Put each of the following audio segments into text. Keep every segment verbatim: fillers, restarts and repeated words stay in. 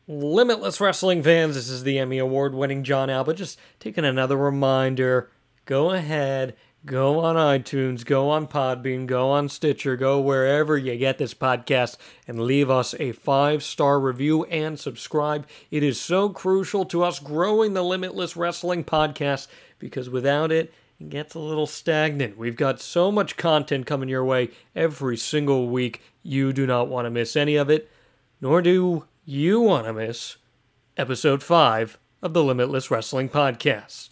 Limitless Wrestling fans, this is the Emmy Award-winning John Alba, just taking another reminder, go ahead, go on iTunes, go on Podbean, go on Stitcher, go wherever you get this podcast, and leave us a five-star review and subscribe. It is so crucial to us growing the Limitless Wrestling podcast, because without it, it gets a little stagnant. We've got so much content coming your way every single week, you do not want to miss any of it, nor do you want to miss episode five of the Limitless Wrestling Podcast.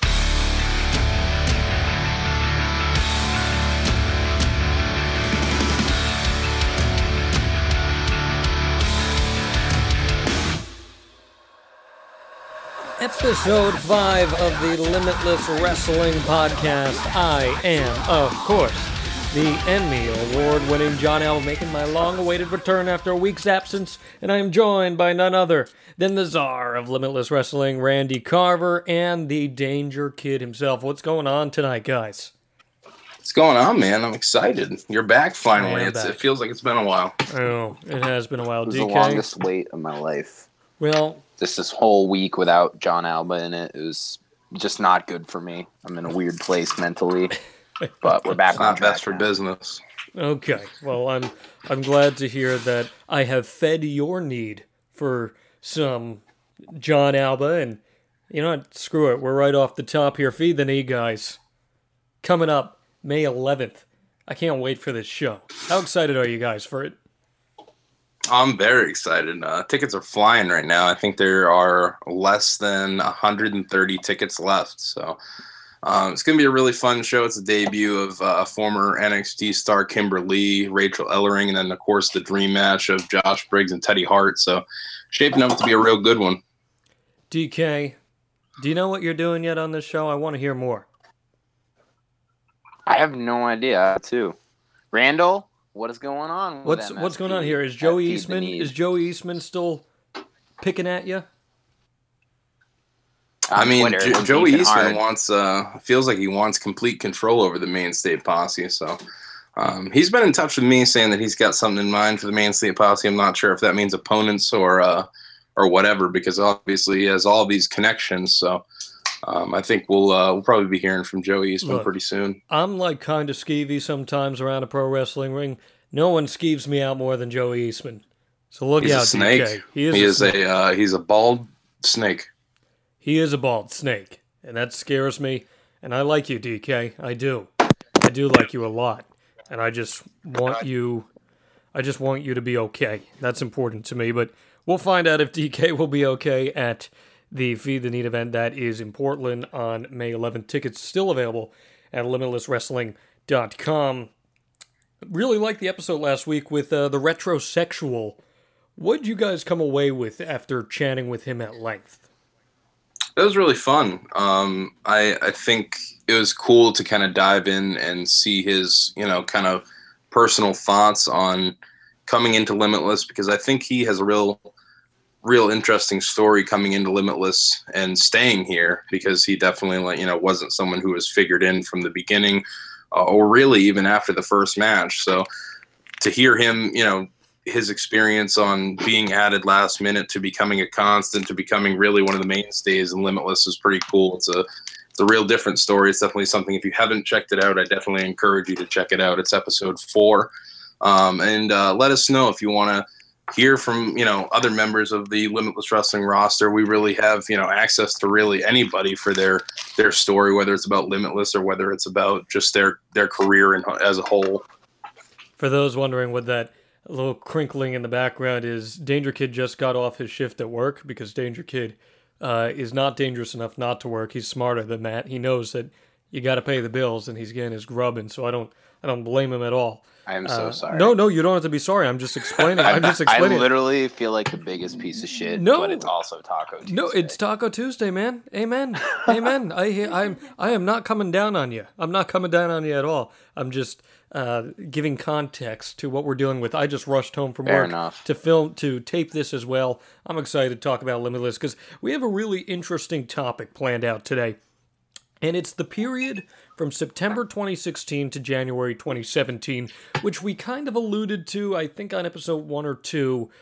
Episode five of the Limitless Wrestling Podcast. I am, of course, the Emmy Award-winning John Alba, making my long-awaited return after a week's absence, and I am joined by none other than the czar of Limitless Wrestling, Randy Carver, and the Danger Kid himself. What's going on tonight, guys? What's going on, man? I'm excited. You're back finally. It's, back. It feels like it's been a while. Oh, it has been a while. It was D K? the longest wait of my life. Well, Just this whole week without John Alba in it, it was just not good for me. I'm in a weird place mentally, but we're back It's on not track best for now. business. okay. Well, I'm I'm glad to hear that I have fed your need for some John Alba, and you know what? Screw it. We're right off the top here. Feed the need, guys. Coming up May eleventh. I can't wait for this show. How excited are you guys for it? I'm very excited. Uh, tickets are flying right now. I think there are less than one hundred thirty tickets left. So um, it's going to be a really fun show. It's a debut of uh, former N X T star Kimber Lee, Rachel Ellering, and then, of course, the dream match of Josh Briggs and Teddy Hart. So shaping up to be a real good one. D K, do you know what you're doing yet on this show? I want to hear more. I have no idea, too. Randall, what is going on? With What's M S P? what's going on here? Is Joey Feed the Eastman Need. is Joey Eastman still picking at you? I On mean, Twitter, Jo- we're Joey beefing Eastman hard. wants, uh, feels like he wants complete control over the Main State Posse. So um, he's been in touch with me saying that he's got something in mind for the Main State Posse. I'm not sure if that means opponents or uh, or whatever, because obviously he has all these connections. So um, I think we'll uh, we'll probably be hearing from Joey Eastman Look, pretty soon. I'm like kind of skeevy sometimes around a pro wrestling ring. No one skeeves me out more than Joey Eastman. So look He's out, a snake. D K. He is, He a, is snake. a uh, he's a bald snake. He is a bald snake, and that scares me. And I like you, D K. I do. I do like you a lot, and I just want you. I just want you to be okay. That's important to me. But we'll find out if D K will be okay at the Feed the Need event that is in Portland on May eleventh. Tickets still available at limitless wrestling dot com. Really liked the episode last week with uh, the retrosexual. What did you guys come away with after chatting with him at length? That was really fun. Um, I I think it was cool to kind of dive in and see his, you know, kind of personal thoughts on coming into Limitless, because I think he has a real, real interesting story coming into Limitless and staying here, because he definitely, like, you know, wasn't someone who was figured in from the beginning, uh, or really even after the first match. So to hear him, you know, his experience on being added last minute to becoming a constant to becoming really one of the mainstays in Limitless is pretty cool. It's a it's a real different story. It's definitely something, if you haven't checked it out, I definitely encourage you to check it out. It's episode four. Um, and uh, let us know if you want to hear from, you know, other members of the Limitless Wrestling roster. We really have, you know, access to really anybody for their their story, whether it's about Limitless or whether it's about just their, their career in, as a whole. For those wondering what that little crinkling in the background is, Danger Kid just got off his shift at work, because Danger Kid uh, is not dangerous enough not to work. He's smarter than that. He knows that you got to pay the bills, and he's getting his grub, and so I don't I don't blame him at all. I am so Uh, sorry. No, no, you don't have to be sorry. I'm just explaining. I'm just explaining. I literally feel like the biggest piece of shit, No. but it's also Taco Tuesday. No, it's Taco Tuesday, man. Amen. Amen. I I'm I am not coming down on you. I'm not coming down on you at all. I'm just uh, giving context to what we're dealing with. I just rushed home from Fair work enough. to film to tape this as well. I'm excited to talk about Limitless because we have a really interesting topic planned out today. And it's the period from September twenty sixteen to January twenty seventeen, which we kind of alluded to, I think, on episode one or two.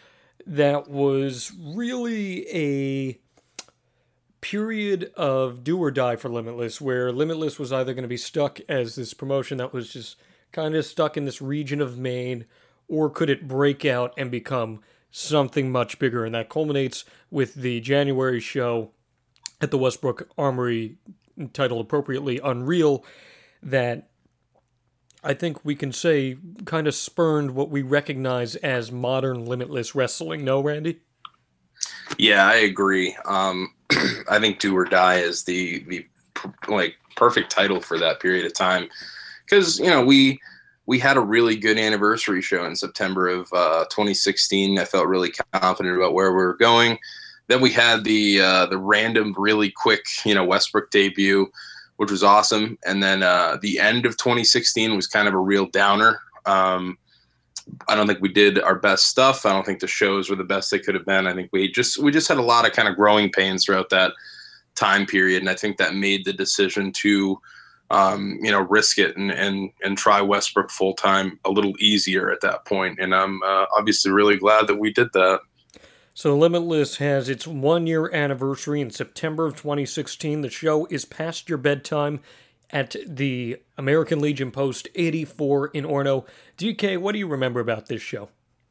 that was really a period of do or die for Limitless, where Limitless was either going to be stuck as this promotion that was just kind of stuck in this region of Maine, or could it break out and become something much bigger? And that culminates with the January show at the Westbrook Armory, titled appropriately Unreal, that I think we can say kind of spurned what we recognize as modern Limitless wrestling. No, Randy? Yeah, I agree. Um, I think Do or Die is the the like perfect title for that period of time, because you know we we had a really good anniversary show in September of uh, twenty sixteen. I felt really confident about where we were going. Then we had the uh, the random, really quick, you know, Westbrook debut, which was awesome. And then uh, the end of twenty sixteen was kind of a real downer. Um, I don't think we did our best stuff. I don't think the shows were the best they could have been. I think we just we just had a lot of kind of growing pains throughout that time period, and I think that made the decision to um, you know risk it and and and try Westbrook full time a little easier at that point. And I'm uh, obviously really glad that we did that. So Limitless has its one-year anniversary in September of twenty sixteen. The show is Past Your Bedtime at the American Legion Post eighty-four in Orono. D K, what do you remember about this show?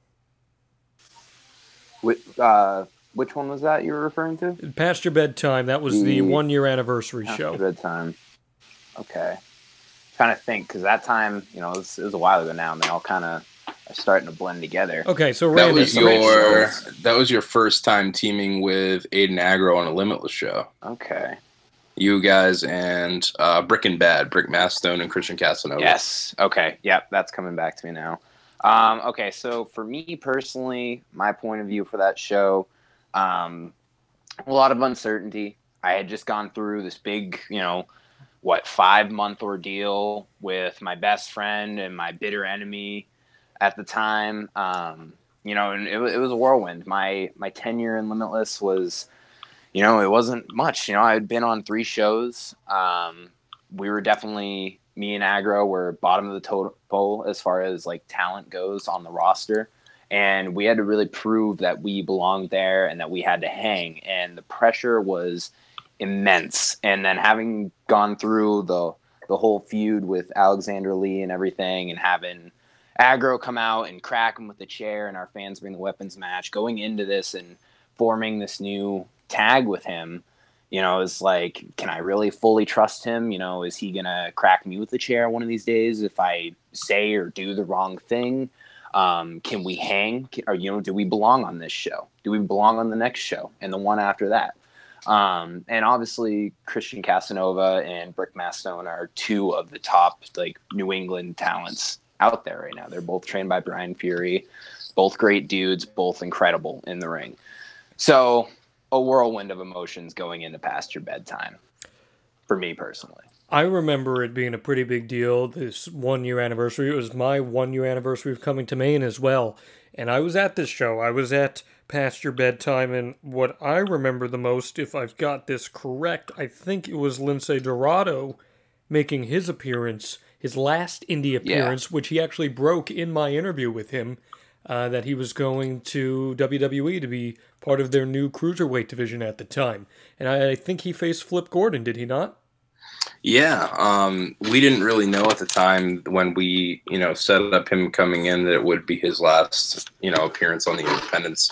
Which, uh, which one was that you were referring to? Past Your Bedtime. That was the, the one-year anniversary Past show. Your Bedtime. Okay. Trying to think, because that time, you know, it was, it was a while ago now, and they all kind of are starting to blend together. Okay, so Randy, that was your that was your first time teaming with Aiden Agro on a Limitless show. Okay. You guys and uh, Brick and Bad, Brick Mastone and Christian Casanova. Yes. Okay. Yep. That's coming back to me now. Um, okay. So for me personally, my point of view for that show, um, a lot of uncertainty. I had just gone through this big, you know, what, five month ordeal with my best friend and my bitter enemy at the time. Um, you know, and it, it was a whirlwind. My, my tenure in Limitless was, you know, it wasn't much. You know, I had been on three shows. Um, we were definitely, me and Agro were bottom of the total as far as like talent goes on the roster. And we had to really prove that we belonged there and that we had to hang. And the pressure was immense. And then having gone through the the whole feud with Alexander Lee and everything, and having Agro come out and crack him with the chair and our fans bring the weapons match, going into this and forming this new tag with him, you know, is like, can I really fully trust him? You know, is he gonna crack me with the chair one of these days if I say or do the wrong thing? Um, can we hang? Or, you know, do we belong on this show? Do we belong on the next show and the one after that? Um, and obviously Christian Casanova and Brick Mastone are two of the top like New England talents out there right now. They're both trained by Brian Fury, both great dudes, both incredible in the ring. So a whirlwind of emotions going into Past Your Bedtime for me personally. I remember it being a pretty big deal, this one-year anniversary. It was my one-year anniversary of coming to Maine as well. And I was at this show. I was at Past Your Bedtime, and what I remember the most, if I've got this correct, I think it was Lince Dorado making his appearance, his last indie appearance, yeah. which he actually broke in my interview with him, uh, that he was going to W W E to be part of their new cruiserweight division at the time. And I, I think he faced Flip Gordon, did he not? Yeah, um, we didn't really know at the time when we, you know, set up him coming in that it would be his last, you know, appearance on the Independents.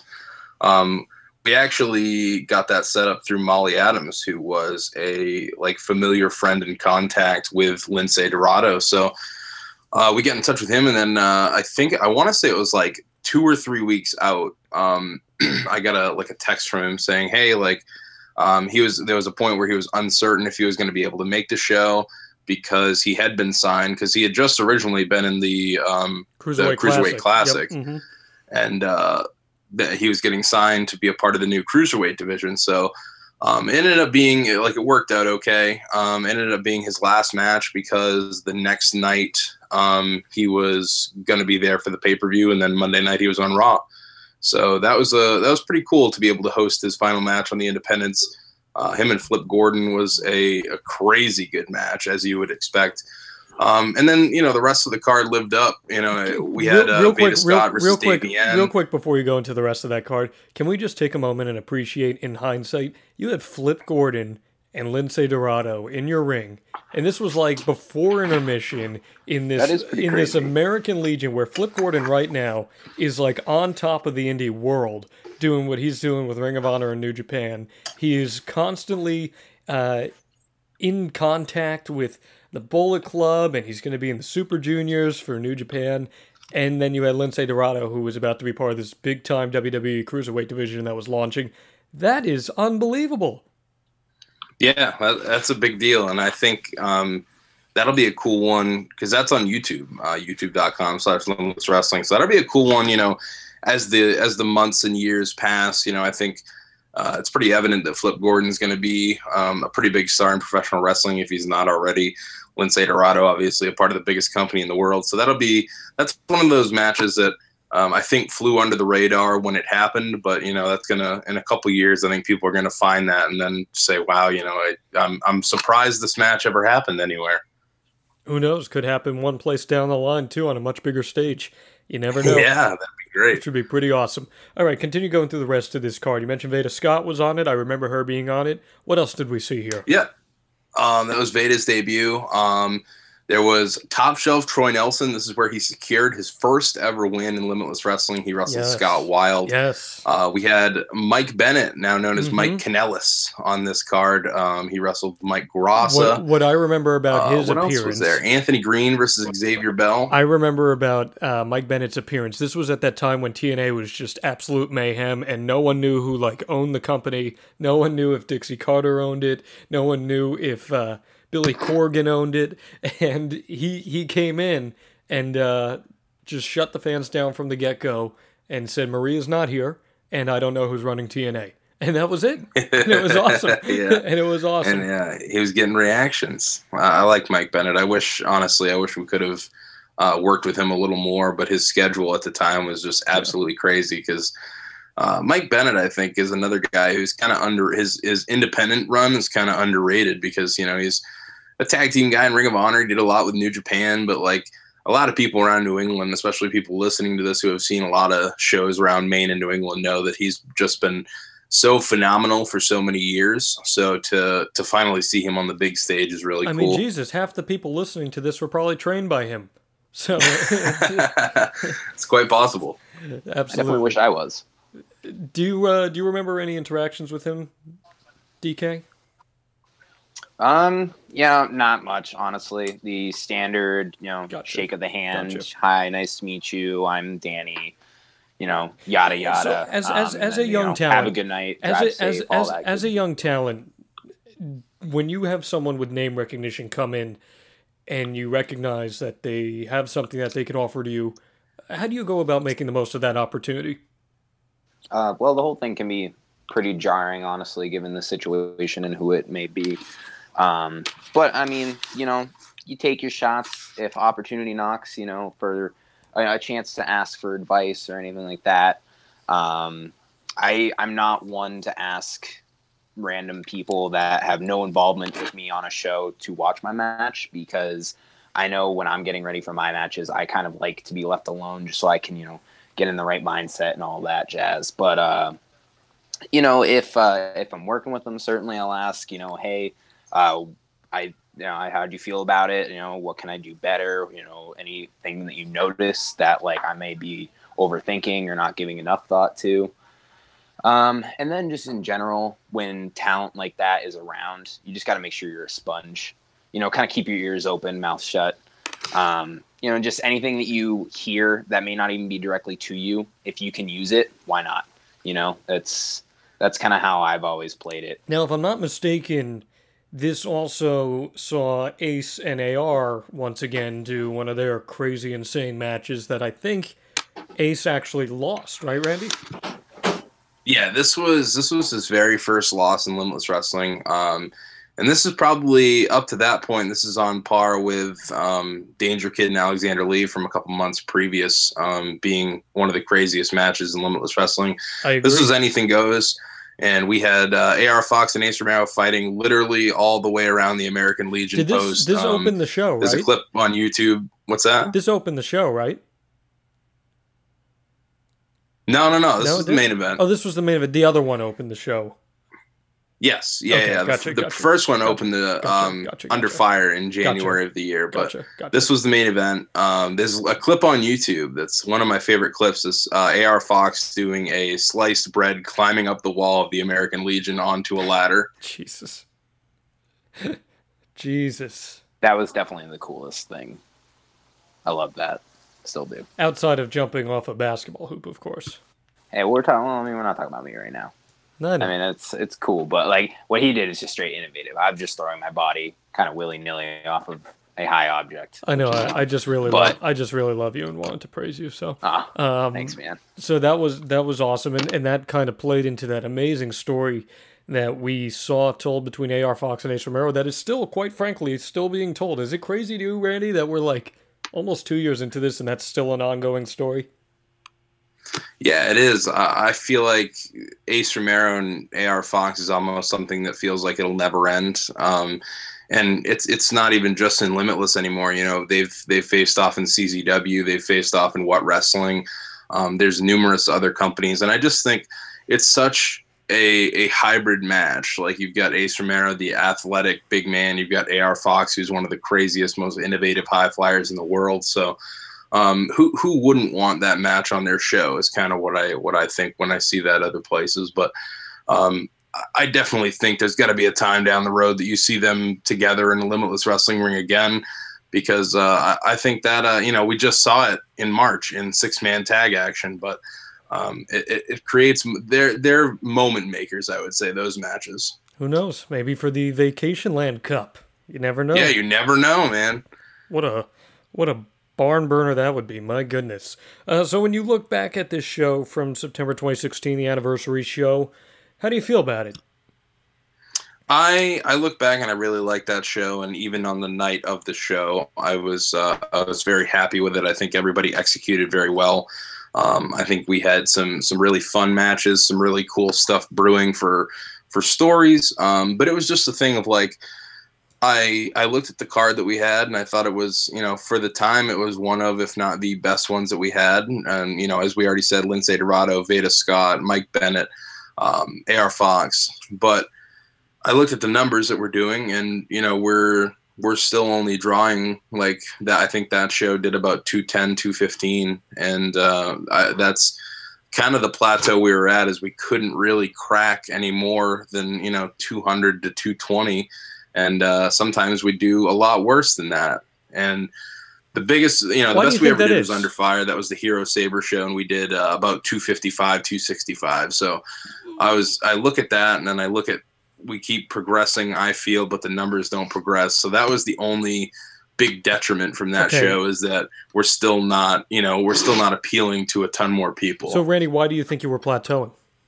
Um, we actually got that set up through Molly Adams, who was a like familiar friend and contact with Lince Dorado. So uh, we get in touch with him, and then uh, I think I want to say it was like two or three weeks out. Um, I got a like a text from him saying, "Hey, like." Um, he was there was a point where he was uncertain if he was going to be able to make the show because he had been signed because he had just originally been in the um, Cruiserweight the Cruiserweight Classic, Classic, yep. mm-hmm. and uh, he was getting signed to be a part of the new Cruiserweight division. So um, it ended up being like it worked out okay. Um, it ended up being his last match because the next night um, he was going to be there for the pay per view, and then Monday night he was on Raw. So that was a that was pretty cool to be able to host his final match on the Independents. Uh, him and Flip Gordon was a, a crazy good match, as you would expect. Um, and then, you know, the rest of the card lived up. You know, we real, had uh, real Veda quick, Scott real, versus real quick, Davey real quick before you go into the rest of that card, can we just take a moment and appreciate, in hindsight, you had Flip Gordon and Lince Dorado in your ring, and this was like before intermission in That this is pretty in this crazy. American Legion, where Flip Gordon right now is like on top of the indie world, doing what he's doing with Ring of Honor and New Japan. He is constantly uh, in contact with the Bullet Club, and he's going to be in the Super Juniors for New Japan. And then you had Lince Dorado, who was about to be part of this big time W W E Cruiserweight division that was launching. That is unbelievable. Yeah, that, that's a big deal. And I think um, that'll be a cool one because that's on YouTube, uh, youtube.com slash Limitless Wrestling. So that'll be a cool one, you know, as the as the months and years pass. You know, I think uh, it's pretty evident that Flip Gordon's going to be um, a pretty big star in professional wrestling if he's not already. Lince Dorado, obviously a part of the biggest company in the world. So that'll be that's one of those matches that um, I think flew under the radar when it happened. But you know, that's gonna in a couple years, I think people are gonna find that and then say, "Wow, you know, I, I'm I'm surprised this match ever happened anywhere." Who knows? Could happen one place down the line too, on a much bigger stage. You never know. Yeah, that'd be great. Which would be pretty awesome. All right, continue going through the rest of this card. You mentioned Veda Scott was on it. I remember her being on it. What else did we see here? Yeah. Um, that was Veda's debut. Um, there was Top Shelf Troy Nelson. This is where he secured his first ever win in Limitless Wrestling. He wrestled Yes. Scott Wilde. Yes. Uh, we had Mike Bennett, now known as Mhm. Mike Kanellis, on this card. Um, he wrestled Mike Grassa. What, what I remember about Uh, his what appearance. else was there? Anthony Green versus Xavier Bell. I remember about uh, Mike Bennett's appearance. This was at that time when T N A was just absolute mayhem, and no one knew who like owned the company. No one knew if Dixie Carter owned it. No one knew if uh, Billy Corgan owned it. And he he came in and uh, just shut the fans down from the get go and said, "Maria's not here, and I don't know who's running T N A." And that was it. And it was awesome. Yeah. And it was awesome. And yeah, he was getting reactions. Uh, I like Mike Bennett. I wish, honestly, I wish we could have uh, worked with him a little more, but his schedule at the time was just absolutely yeah. crazy because uh, Mike Bennett, I think, is another guy who's kind of under his, his independent run is kind of underrated because, you know, he's a tag team guy in Ring of Honor. He did a lot with New Japan, but like a lot of people around New England, especially people listening to this who have seen a lot of shows around Maine and New England, know that he's just been so phenomenal for so many years. So to to finally see him on the big stage is really I cool. I mean, Jesus, half the people listening to this were probably trained by him. So it's quite possible. Absolutely. I definitely wish I was. Do you uh, do you remember any interactions with him, D K? Um, yeah, not much, honestly. The standard, you know, Gotcha. shake of the hand. Gotcha. Hi, nice to meet you. I'm Danny. You know, yada yada. So as as um, as then, a young you know, talent, have a good night. As drive a, safe, as all as that as good a young talent, when you have someone with name recognition come in, and you recognize that they have something that they can offer to you, how do you go about making the most of that opportunity? Uh, well, the whole thing can be pretty jarring, honestly, given the situation and who it may be. Um, but I mean, you know, you take your shots if opportunity knocks, you know, for a, a chance to ask for advice or anything like that. Um, I, I'm not one to ask random people that have no involvement with me on a show to watch my match, because I know when I'm getting ready for my matches, I kind of like to be left alone just so I can, you know, get in the right mindset and all that jazz. But, uh, you know, if, uh, if I'm working with them, certainly I'll ask, you know, hey, uh, I, you know, how'd you feel about it? You know, what can I do better? You know, anything that you notice that like I may be overthinking or not giving enough thought to. Um, and then just in general, when talent like that is around, you just got to make sure you're a sponge, you know, kind of keep your ears open, mouth shut. Um, you know, just anything that you hear that may not even be directly to you, if you can use it, why not? You know, that's, that's kind of how I've always played it. Now, if I'm not mistaken, this also saw Ace and A R once again do one of their crazy, insane matches that I think Ace actually lost, right, Randy? Yeah, this was this was his very first loss in Limitless Wrestling, um, and this is probably up to that point. This is on par with um, Danger Kid and Alexander Lee from a couple months previous, um, being one of the craziest matches in Limitless Wrestling. I agree. This was anything goes. and we had uh, A R Fox and Ace Romero fighting literally all the way around the American Legion Did this post. this um, open the show, There's right? a clip on YouTube. What's that? This opened the show, right? No, no, no. This No, it was the didn't? main event. Oh, this was the main event. The other one opened the show. Yes, yeah, Okay, yeah. gotcha, the the gotcha, first one gotcha, opened the gotcha, um, gotcha, Under gotcha. Fire in Gotcha. January of the year, but Gotcha, gotcha. this was the main event. Um, there's a clip on YouTube that's one of my favorite clips. Is uh, A R Fox doing a sliced bread climbing up the wall of the American Legion onto a ladder. Jesus. Jesus. That was definitely the coolest thing. I love that. Still do. Outside of jumping off a basketball hoop, of course. Hey, we're talking. Well, I mean, we're not talking about me right now. No, I know. I mean, it's it's cool, but like what he did is just straight innovative. I'm just throwing my body kind of willy nilly off of a high object. I know. I, I just really, But- love, I just really love you and wanted to praise you. So, Ah, um, thanks, man. so that was that was awesome, and and that kind of played into that amazing story that we saw told between A R Fox and Ace Romero. That is still, quite frankly, still being told. Is it crazy to you, Randy, that we're like almost two years into this and that's still an ongoing story? Yeah, it is. I, I feel like Ace Romero and A R Fox is almost something that feels like it'll never end. Um, and it's it's not even just in Limitless anymore. You know, they've they've faced off in C Z W, they've faced off in What Wrestling. Um, there's numerous other companies, and I just think it's such a a hybrid match. Like you've got Ace Romero, the athletic big man. You've got A R Fox, who's one of the craziest, most innovative high flyers in the world. So. Um, who who wouldn't want that match on their show is kind of what I what I think when I see that other places. But um, I definitely think there's got to be a time down the road that you see them together in a Limitless Wrestling ring again, because uh, I, I think that uh, you know we just saw it in March in six man tag action, but um, it, it, it creates they're they're moment makers. I would say those matches. Who knows? Maybe for the Vacation Land Cup. You never know. Yeah, you never know, man. What a what a barn burner that would be. My goodness. Uh, so when you look back at this show from September twenty sixteen, the anniversary show, how do you feel about it? I I look back and I really like that show, and even on the night of the show, I was uh, I was very happy with it. I think everybody executed very well. Um, I think we had some some really fun matches, some really cool stuff brewing for for stories. Um, but it was just a thing of like. I I looked at the card that we had and I thought it was, you know, for the time it was one of, if not the best ones that we had. And, you know, as we already said, Lindsay Dorado, Veda Scott, Mike Bennett, um, A R Fox. But I looked at the numbers that we're doing and, you know, we're we're still only drawing like that. I think that show did about two ten, two fifteen. And uh, I, that's kind of the plateau we were at, is we couldn't really crack any more than, you know, two hundred to two twenty. And uh, sometimes we do a lot worse than that. And the biggest, you know, the Why do best you we think ever that did is? was Under Fire. That was the Hero Saber show, and we did uh, about two fifty-five, two sixty-five. So I was, I look at that, and then I look at, we keep progressing, I feel, but the numbers don't progress. So that was the only big detriment from that Okay. show, is that we're still not, you know, we're still not appealing to a ton more people. So, Randy, why do you think you were plateauing?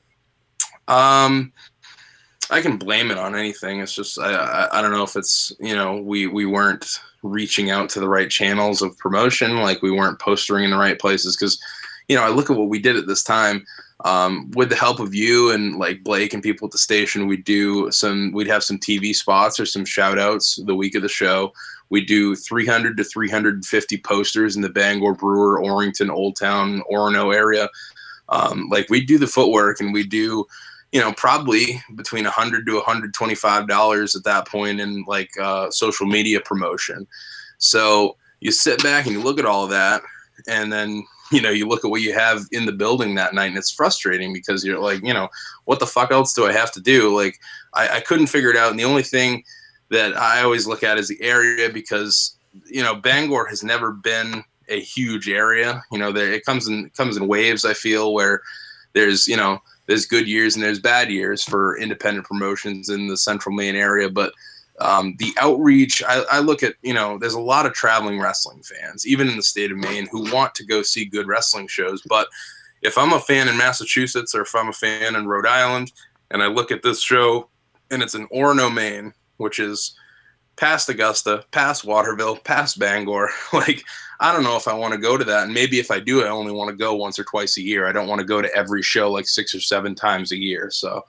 Um, I can blame it on anything. It's just I, I I don't know if it's, you know, we we weren't reaching out to the right channels of promotion, like we weren't postering in the right places. Because, you know, I look at what we did at this time. Um, with the help of you and like Blake and people at the station, we do some. We'd have some T V spots or some shout outs the week of the show. We do three hundred to three hundred fifty posters in the Bangor, Brewer, Orrington, Old Town, Orono area. Um, like we do the footwork, and we do, you know, probably between one hundred to one hundred twenty-five dollars at that point in like uh, social media promotion. So you sit back and you look at all of that, and then, you know, you look at what you have in the building that night, and it's frustrating because you're like, you know, what the fuck else do I have to do? Like I, I couldn't figure it out. And the only thing that I always look at is the area, because, you know, Bangor has never been a huge area. You know, there, it comes in, comes in waves, I feel, where there's, you know, there's good years and there's bad years for independent promotions in the central Maine area. But um, the outreach, I, I look at, you know, there's a lot of traveling wrestling fans, even in the state of Maine, who want to go see good wrestling shows. But if I'm a fan in Massachusetts, or if I'm a fan in Rhode Island, and I look at this show and it's in Orono, Maine, which is past Augusta, past Waterville, past Bangor, like, I don't know if I want to go to that. And maybe if I do, I only want to go once or twice a year. I don't want to go to every show like six or seven times a year. So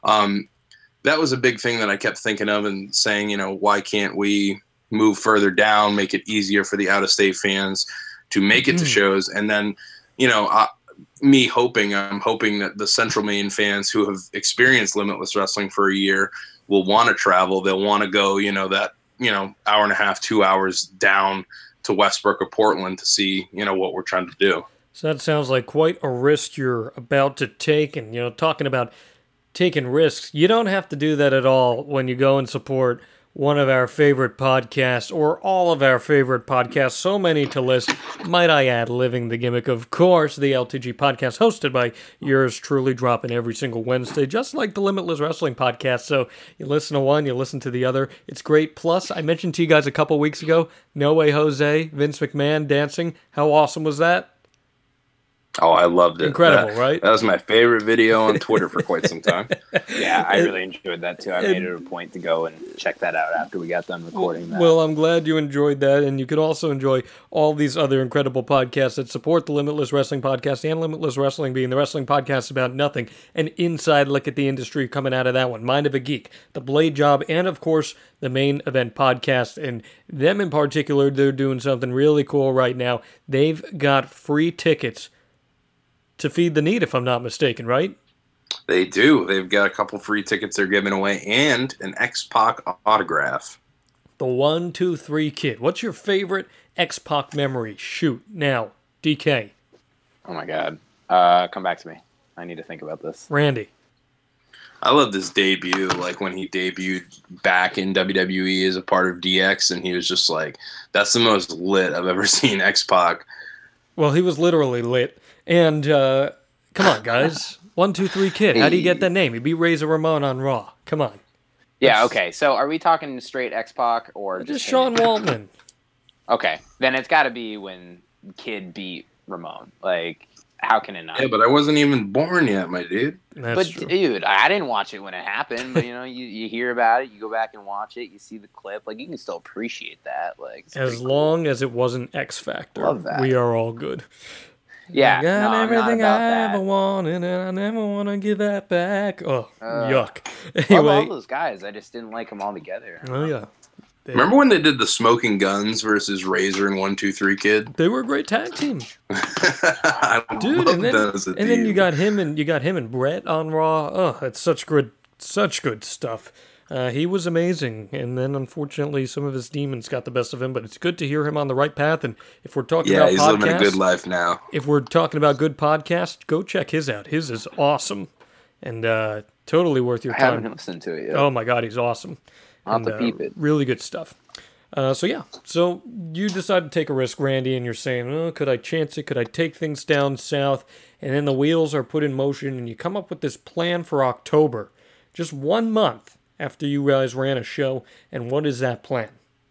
Um, that was a big thing that I kept thinking of and saying, you know, why can't we move further down, make it easier for the out-of-state fans to make it to shows? And then, you know, uh, me hoping, I'm hoping that the Central Maine fans who have experienced Limitless Wrestling for a year will want to travel. They'll want to go, you know, that, you know, hour and a half, two hours down to Westbrook or Portland to see, you know, what we're trying to do. So that sounds like quite a risk you're about to take. And, you know, talking about taking risks, you don't have to do that at all when you go and support one of our favorite podcasts, or all of our favorite podcasts, so many to list. Might I add, Living the Gimmick, of course, the L T G podcast hosted by yours truly, dropping every single Wednesday, just like the Limitless Wrestling podcast. So you listen to one, you listen to the other. It's great. Plus, I mentioned to you guys a couple weeks ago, No Way Jose, Vince McMahon dancing. How awesome was that? Oh, I loved it. Incredible, that, right? That was my favorite video on Twitter for quite some time. Yeah, I really enjoyed that too. I made it a point to go and check that out after we got done recording that. Well, I'm glad you enjoyed that, and you could also enjoy all these other incredible podcasts that support the Limitless Wrestling Podcast, and Limitless Wrestling being the wrestling podcast about nothing, an inside look at the industry coming out of that one. Mind of a Geek, The Blade Job, and of course, the Main Event Podcast. And them in particular, they're doing something really cool right now. They've got free tickets to Feed the Need, if I'm not mistaken, right? They do. They've got a couple free tickets they're giving away and an X-Pac autograph. The one, two, three kid. What's your favorite X-Pac memory? Shoot, now. D K. Oh my God. Uh, come back to me. I need to think about this. Randy. I loved his debut, like when he debuted back in W W E as a part of D X, and he was just like, that's the most lit I've ever seen X-Pac. Well, he was literally lit. And, uh, come on, guys. One, two, three, kid. How do you get that name? He beat Razor Ramon on Raw. Come on. Yeah, okay. So are we talking straight X-Pac or just, just Sean Waltman? Okay. Then it's got to be when Kid beat Ramon. Like, how can it not? Yeah, but I wasn't even born yet, my dude. That's but, true. dude, I didn't watch it when it happened. But, you know, you, you hear about it. You go back and watch it. You see the clip. Like, you can still appreciate that. Like, As cool. long as it wasn't X Factor, Love that. we are all good. Yeah, I got no, I'm not everything about I that. ever wanted, and I never want to give that back. Oh, Uh, yuck. Love Anyway, all those guys. I just didn't like them all together. oh yeah, they, Remember when they did the Smoking Guns versus Razor and one two three Kid? they were a great tag team, I dude. loved And then, that as a and then you team. got him and you got him and Brett on Raw. Oh, it's such good, such good stuff. Uh, he was amazing, and then unfortunately some of his demons got the best of him. But it's good to hear him on the right path. And if we're talking Yeah, about he's podcasts, living a good life now. if we're talking about good podcasts, go check his out. His is awesome, and uh, totally worth your I time. haven't listened to it yet. Oh my God, he's awesome. I'll have And, to peep uh, it. Really good stuff. Uh, so yeah, so you decide to take a risk, Randy, and you're saying, oh, could I chance it? Could I take things down south? And then the wheels are put in motion, and you come up with this plan for October, just one month after you guys ran a show. And what is that plan?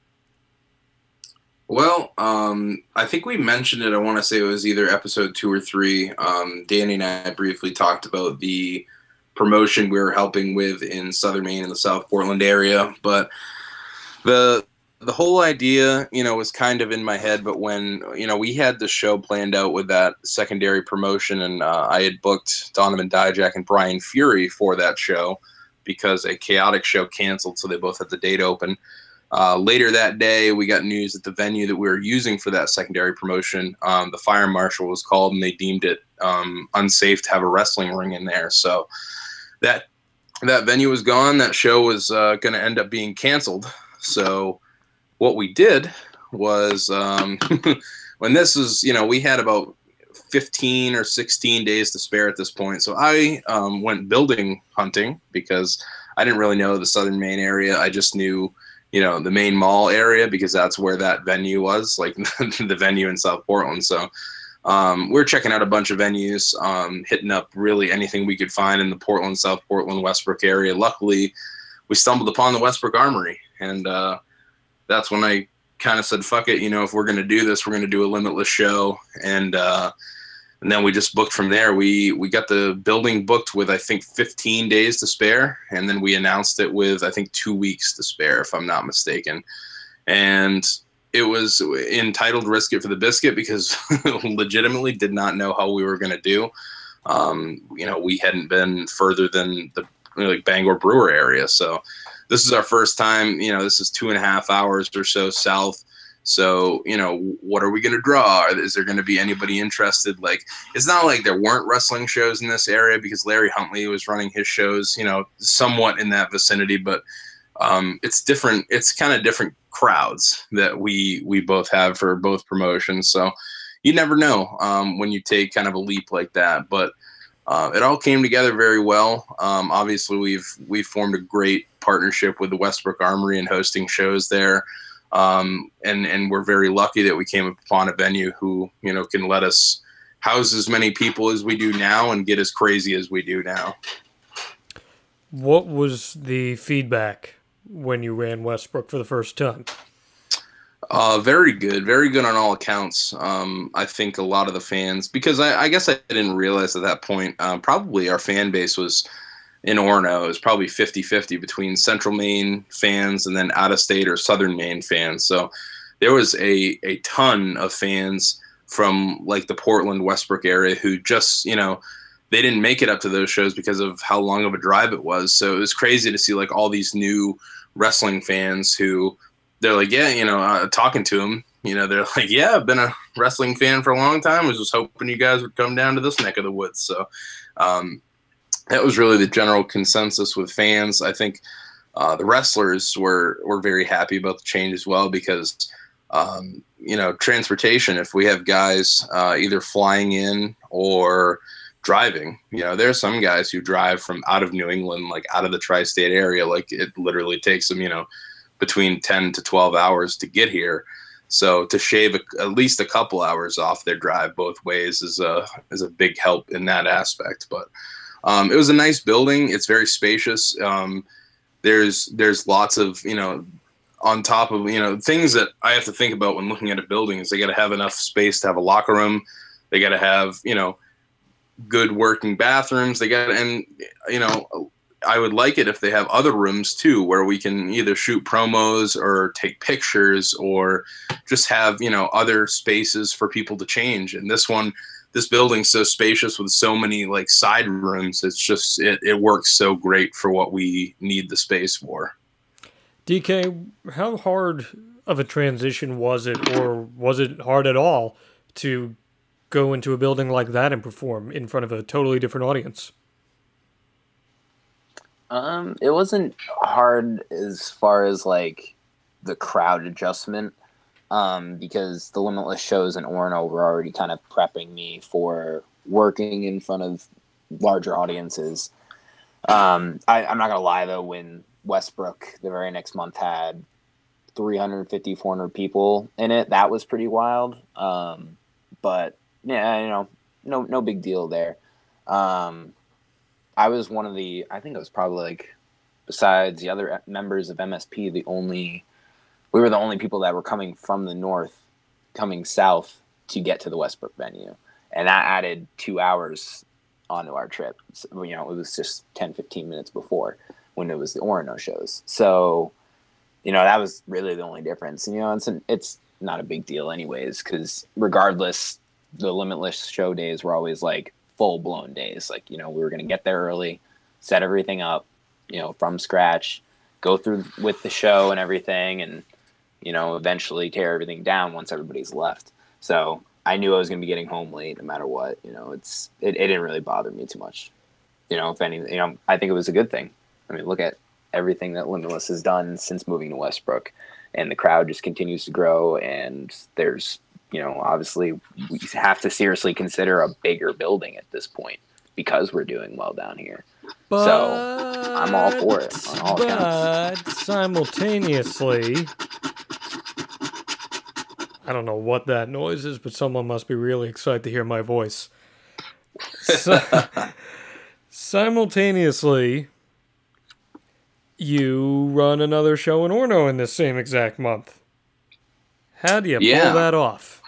Well, um, I think we mentioned it. I want to say it was either episode two or three. Um, Danny and I briefly talked about the promotion we were helping with in Southern Maine and the South Portland area. But the the whole idea, you know, was kind of in my head. But when, you know, we had the show planned out with that secondary promotion, and uh, I had booked Donovan Dijak and Brian Fury for that show because a chaotic show canceled, so they both had the date open. Uh, later that day, we got news that the venue that we were using for that secondary promotion, um, the fire marshal was called, and they deemed it um, unsafe to have a wrestling ring in there. So that that venue was gone. That show was uh, going to end up being canceled. So what we did was um, when this was, you know, we had about fifteen or sixteen days to spare at this point. So I um, went building hunting because I didn't really know the Southern Maine area. I just knew, you know, the main mall area because that's where that venue was, like the venue in South Portland. So um, we we're checking out a bunch of venues, um, hitting up really anything we could find in the Portland, South Portland, Westbrook area. Luckily, we stumbled upon the Westbrook Armory, and uh, that's when I kind of said, fuck it, you know, if we're going to do this, we're going to do a Limitless show. And uh, and then we just booked from there. We we got the building booked with, I think, fifteen days to spare. And then we announced it with, I think, two weeks to spare, if I'm not mistaken. And it was entitled Risk It for the Biscuit because legitimately did not know how we were going to do. Um, you know, we hadn't been further than the like Bangor Brewer area. So this is our first time. You know, this is two and a half hours or so south. So, you know, what are we going to draw? Is there going to be anybody interested? Like, it's not like there weren't wrestling shows in this area, because Larry Huntley was running his shows, you know, somewhat in that vicinity, but um, it's different. It's kind of different crowds that we, we both have for both promotions. So you never know um, when you take kind of a leap like that, but uh, it all came together very well. Um, obviously we've, we've formed a great partnership with the Westbrook Armory and hosting shows there. Um, and, and we're very lucky that we came upon a venue who, you know, can let us house as many people as we do now and get as crazy as we do now. What was the feedback when you ran Westbrook for the first time? Uh, very good, very good on all accounts. Um, I think a lot of the fans, because I, I guess I didn't realize at that point, um, probably our fan base was in Orono. It was probably fifty-fifty between Central Maine fans and then out-of-state or Southern Maine fans. So there was a, a ton of fans from like the Portland, Westbrook area who just, you know, they didn't make it up to those shows because of how long of a drive it was. So it was crazy to see like all these new wrestling fans who they're like, yeah, you know, uh, talking to them, you know, they're like, yeah, I've been a wrestling fan for a long time. I was just hoping you guys would come down to this neck of the woods. So, um, that was really the general consensus with fans. I think uh, the wrestlers were, were very happy about the change as well, because, um, you know, transportation, if we have guys uh, either flying in or driving, you know, there's some guys who drive from out of New England, like out of the tri-state area, like it literally takes them, you know, between ten to twelve hours to get here. So to shave a, at least a couple hours off their drive both ways is a, is a big help in that aspect. But Um, it was a nice building. It's very spacious. Um, there's there's lots of, you know, on top of, you know, things that I have to think about when looking at a building is they got to have enough space to have a locker room. They got to have, you know, good working bathrooms. They got, and, you know, I would like it if they have other rooms too, where we can either shoot promos or take pictures or just have, you know, other spaces for people to change. And this one, this building's so spacious with so many like side rooms. It's just, it, it works so great for what we need the space for. D K, how hard of a transition was it, or was it hard at all to go into a building like that and perform in front of a totally different audience? Um, it wasn't hard as far as like the crowd adjustment. Um, because the Limitless shows in Orono were already kind of prepping me for working in front of larger audiences. Um, I, I'm not going to lie, though, when Westbrook the very next month had three fifty, four hundred people in it, that was pretty wild. Um, but, yeah, you know, no no big deal there. Um, I was one of the, I think it was probably like, besides the other members of M S P, the only... We were the only people that were coming from the north, coming south to get to the Westbrook venue. And that added two hours onto our trip. So, you know, it was just ten, fifteen minutes before when it was the Orono shows. So, you know, that was really the only difference. And, you know, it's, an, it's not a big deal anyways, because regardless, the Limitless show days were always like full-blown days. Like, you know, we were going to get there early, set everything up, you know, from scratch, go through with the show and everything, and you know, eventually tear everything down once everybody's left. So I knew I was going to be getting home late no matter what. You know, it's it, it didn't really bother me too much. You know, if anything, you know, I think it was a good thing. I mean, look at everything that Limitless has done since moving to Westbrook, and the crowd just continues to grow. And there's, you know, obviously we have to seriously consider a bigger building at this point because we're doing well down here. But, so I'm all for it on all but accounts. Simultaneously, I don't know what that noise is, but someone must be really excited to hear my voice. So, simultaneously, you run another show in Orono in this same exact month. How do you yeah. pull that off?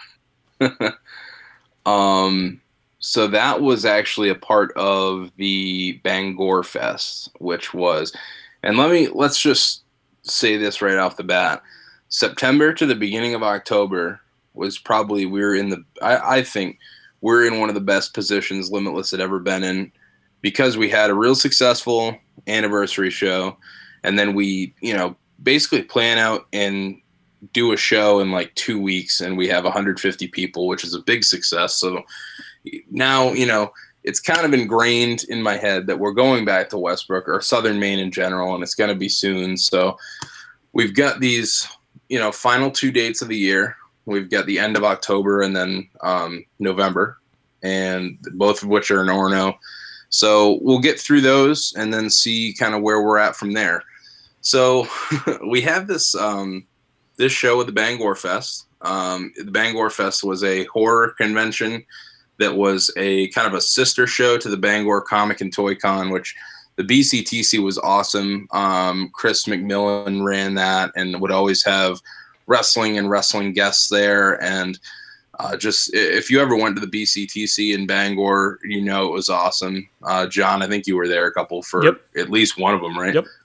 um, so that was actually a part of the Bangor Fest, which was, and let me, let's just say this right off the bat. September to the beginning of October was probably, we were in the, I, I think we're in one of the best positions Limitless had ever been in. because we had a real successful anniversary show, and then we, you know, basically plan out and do a show in like two weeks, and we have one hundred fifty people, which is a big success. So now, you know, it's kind of ingrained in my head that we're going back to Westbrook or Southern Maine in general, and it's going to be soon. So we've got these, you know, final two dates of the year. We've got the end of October and then um, November, and both of which are in Orono. So we'll get through those and then see kind of where we're at from there. So we have this um, this show with the Bangor Fest. Um, the Bangor Fest was a horror convention that was a kind of a sister show to the Bangor Comic and Toy Con, which the B C T C was awesome. Um, Chris McMillan ran that and would always have wrestling and wrestling guests there. And uh, just if you ever went to the B C T C in Bangor, you know it was awesome. Uh, John, I think you were there a couple for Yep. at least one of them, right? Yep.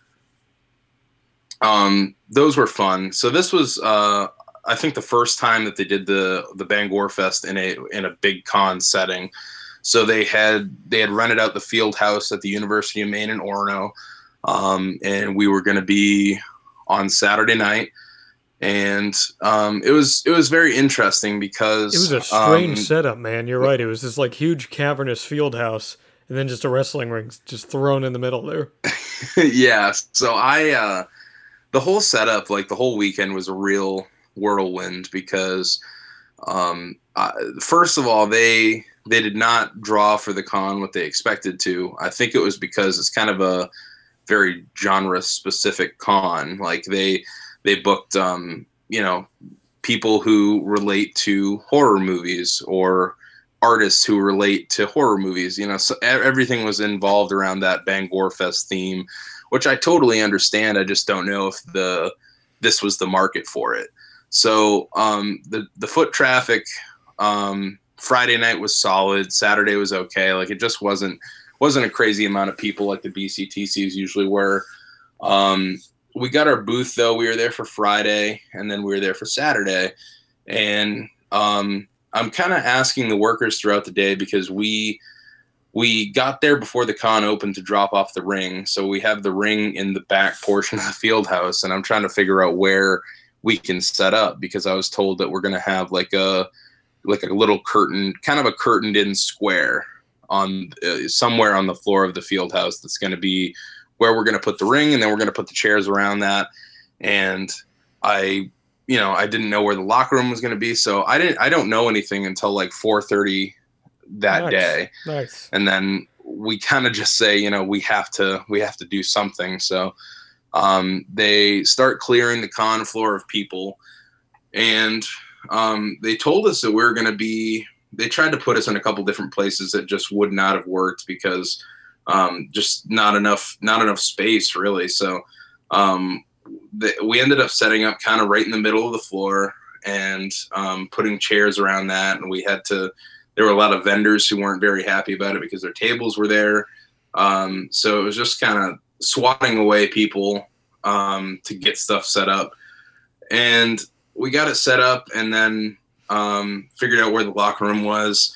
Um, those were fun. So this was, uh, I think, the first time that they did the the Bangor Fest in a in a big con setting. So they had they had rented out the field house at the University of Maine in Orono, um, and we were going to be on Saturday night. And um, it was it was very interesting because It was a strange um, setup, man. You're right. It was this like huge cavernous field house, and then just a wrestling ring just thrown in the middle there. yeah. So I uh, the whole setup, like the whole weekend, was a real whirlwind because um, uh, first of all, they they did not draw for the con what they expected to. I think it was because it's kind of a very genre specific con. Like they they booked um, you know, people who relate to horror movies or artists who relate to horror movies. You know, so everything was involved around that Bangor Fest theme, which I totally understand. I just don't know if the this was the market for it. So um, the the foot traffic um, Friday night was solid. Saturday was okay. Like it just wasn't wasn't a crazy amount of people like the B C T Cs usually were. Um, we got our booth though. We were there for Friday, and then we were there for Saturday. And um, I'm kind of asking the workers throughout the day because we we got there before the con opened to drop off the ring. So we have the ring in the back portion of the field house, and I'm trying to figure out where we can set up because I was told that we're going to have like a like a little curtain, kind of a curtained in square on uh, somewhere on the floor of the field house. That's going to be where we're going to put the ring, and then we're going to put the chairs around that. And I, you know, I didn't know where the locker room was going to be, so I didn't. I don't know anything until like four thirty that Nice. day, Nice. and then we kind of just say, you know, we have to we have to do something. So um, they start clearing the con floor of people, and um, they told us that we we're going to be. They tried to put us in a couple different places that just would not have worked because um, just not enough not enough space really. So um, the, we ended up setting up kind of right in the middle of the floor and um, putting chairs around that, and we had to. There were a lot of vendors who weren't very happy about it because their tables were there. Um, so it was just kind of swatting away people um, to get stuff set up. And we got it set up and then um, figured out where the locker room was.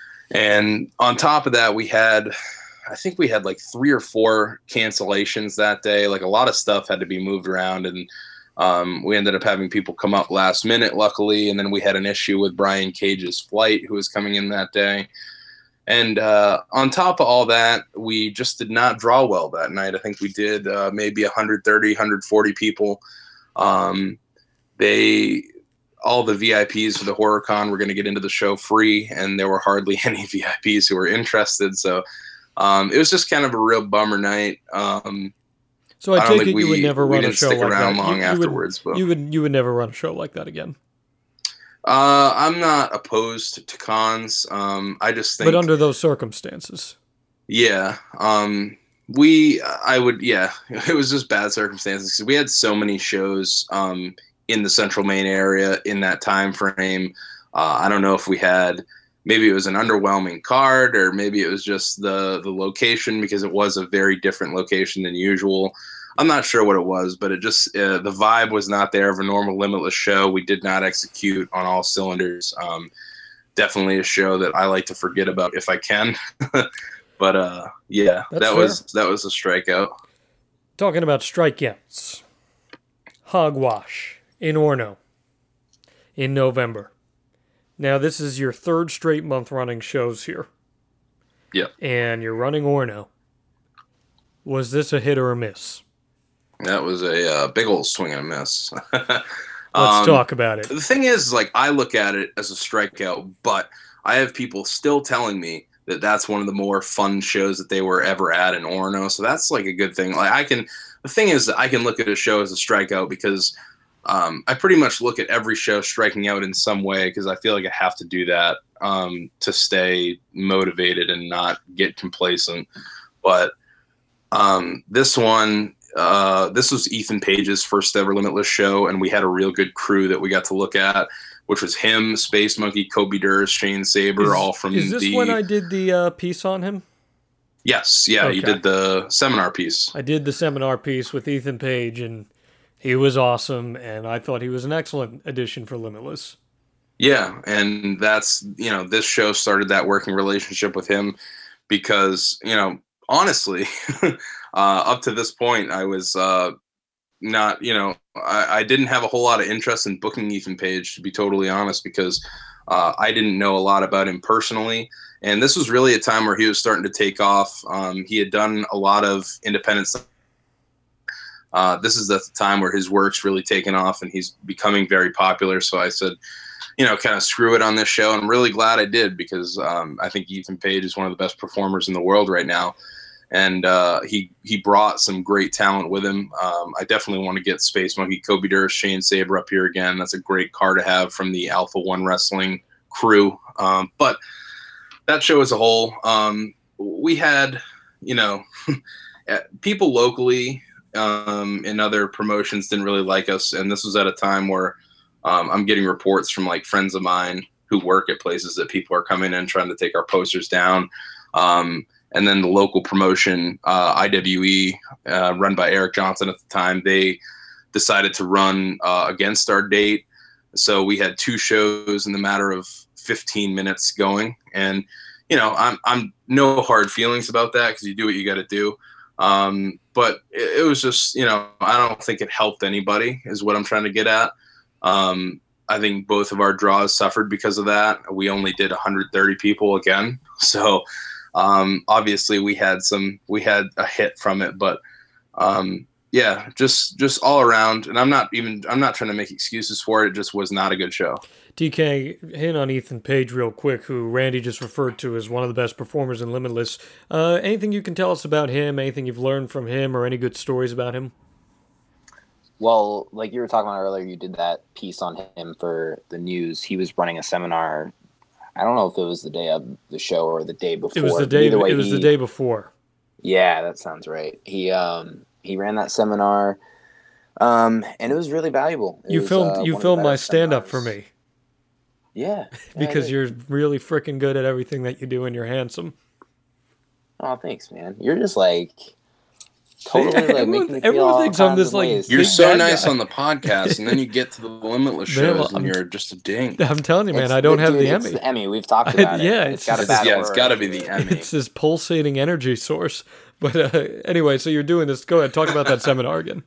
And on top of that, we had, I think we had like three or four cancellations that day. Like a lot of stuff had to be moved around, and Um, we ended up having people come up last minute, luckily, and then we had an issue with Brian Cage's flight, who was coming in that day. And uh, on top of all that, we just did not draw well that night. I think we did uh, maybe one hundred thirty, one hundred forty people. Um, they, all the V I Ps for the HorrorCon were going to get into the show free, and there were hardly any V I Ps who were interested. So um, it was just kind of a real bummer night. Um, So I, I don't take think it you we- would never we run a didn't show stick like around that. long you, you afterwards, would, but- you would you would never run a show like that again. uh, I'm not opposed to cons. Um, I just think, But under those circumstances. yeah, um, we, I would, yeah, it was just bad circumstances because we had so many shows um, in the Central Maine area in that time frame. Uh, I don't know if we had, maybe it was an underwhelming card, or maybe it was just the the location because it was a very different location than usual. I'm not sure what it was, but it just uh, the vibe was not there of a normal Limitless show. We did not execute on all cylinders. Um, definitely a show that I like to forget about if I can. But uh, yeah, That's that fair. was that was a strikeout. Talking about strikeouts. Hogwash in Orono in November. Now, this is your third straight month running shows here. Yep. And you're running Orono. Was this a hit or a miss? That was a uh, big old swing and a miss. Let's um, talk about it. The thing is, like, I look at it as a strikeout, but I have people still telling me that that's one of the more fun shows that they were ever at in Orono. So that's like a good thing. Like I can, the thing is, I can look at a show as a strikeout because um, I pretty much look at every show striking out in some way because I feel like I have to do that um, to stay motivated and not get complacent. But um, this one, uh, this was Ethan Page's first ever Limitless show, and we had a real good crew that we got to look at, which was him, Space Monkey, Kobe Durst, Shane Saber, Is, all from is this the... when I did the uh, piece on him? Yes, yeah, Okay. You did the seminar piece. I did the seminar piece with Ethan Page, and he was awesome, and I thought he was an excellent addition for Limitless. Yeah, and that's, you know, this show started that working relationship with him because, you know, honestly, uh, up to this point, I was uh, not, you know, I, I didn't have a whole lot of interest in booking Ethan Page, to be totally honest, because uh, I didn't know a lot about him personally. And this was really a time where he was starting to take off. Um, he had done a lot of independent stuff. Uh, this is the time where his work's really taken off and he's becoming very popular. So I said, you know, kind of screw it on this show. And I'm really glad I did because um, I think Ethan Page is one of the best performers in the world right now. And uh, he he brought some great talent with him. Um, I definitely want to get Space Monkey, Kobe Durst, Shane Saber up here again. That's a great car to have from the Alpha One Wrestling crew. Um, but that show as a whole, um, we had, you know, people locally um, in other promotions didn't really like us. And this was at a time where um, I'm getting reports from like friends of mine who work at places that people are coming in trying to take our posters down. Um, And then the local promotion, uh, I W E, uh, run by Eric Johnson at the time, they decided to run uh, against our date. So we had two shows in the matter of fifteen minutes going. And, you know, I'm I'm no hard feelings about that because you do what you got to do. Um, but it, it was just, you know, I don't think it helped anybody is what I'm trying to get at. Um, I think both of our draws suffered because of that. We only did one hundred thirty people again. So Um, obviously we had some, we had a hit from it, but, um, yeah, just, just all around. And I'm not even, I'm not trying to make excuses for it. It just was not a good show. D K, hit on Ethan Page real quick, who Randy just referred to as one of the best performers in Limitless. Uh, anything you can tell us about him, anything you've learned from him, or any good stories about him? Well, like you were talking about earlier, you did that piece on him for the news. He was running a seminar. I don't know if it was the day of the show or the day before. It was the day. Either way, it was he, the day before. Yeah, that sounds right. He um he ran that seminar, um, and it was really valuable. It You was, filmed. uh, you one of the filmed better my stand up for seminars. me Yeah, yeah, because I did. you're really freaking good at everything that you do, and you're handsome. Oh, thanks, man. You're just like totally like everyone, making me feel everyone all thinks I'm kinds this of like ways. You're big so bad nice guy. on the podcast. And then you get to the Limitless Man, shows well, and I'm- you're just a dink. I'm telling you, man, It's I don't the- have dude, the it's Emmy. the Emmy. We've talked I- about it. yeah, it's it's got a just- bad yeah, aura it's got to be to the it. Emmy. It's this pulsating energy source. But uh, anyway, so you're doing this. Go ahead, talk about that seminar again.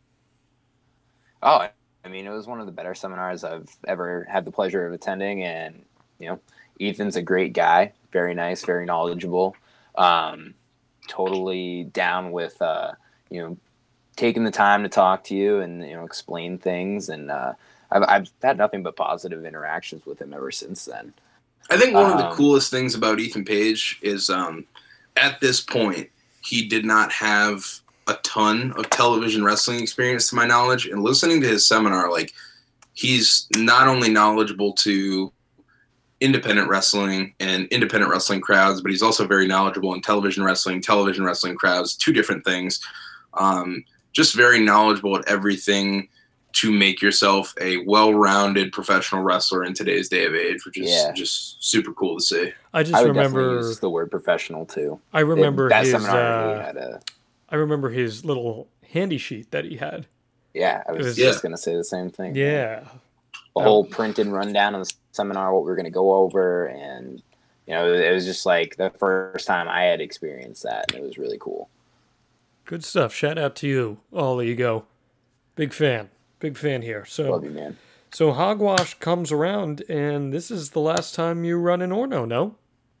Oh, I mean, it was one of the better seminars I've ever had the pleasure of attending, and you know, Ethan's a great guy, very nice, very knowledgeable, um, totally down with uh, you know, taking the time to talk to you and you know explain things, and uh, I've I've had nothing but positive interactions with him ever since then. I think one of the Um, coolest things about Ethan Page is um, at this point, he did not have a ton of television wrestling experience to my knowledge. And listening to his seminar, like he's not only knowledgeable to independent wrestling and independent wrestling crowds, but he's also very knowledgeable in television wrestling, television wrestling crowds, two different things. Um, just very knowledgeable at everything to make yourself a well-rounded professional wrestler in today's day of age, which is Yeah. just super cool to see. I just I would definitely remember. use the word professional too. I remember that his. seminar he Uh, had a. I remember his little handy sheet that he had. Yeah, I was, was- just gonna say the same thing. Yeah. The whole printed rundown of the seminar, what we were going to go over, and you you know, it was just like the first time I had experienced that, and it was really cool. Good stuff. Shout out to you, All Ego. Big fan. Big fan here. So, Love you, man. So Hogwash comes around, and this is the last time you run in Orno, no?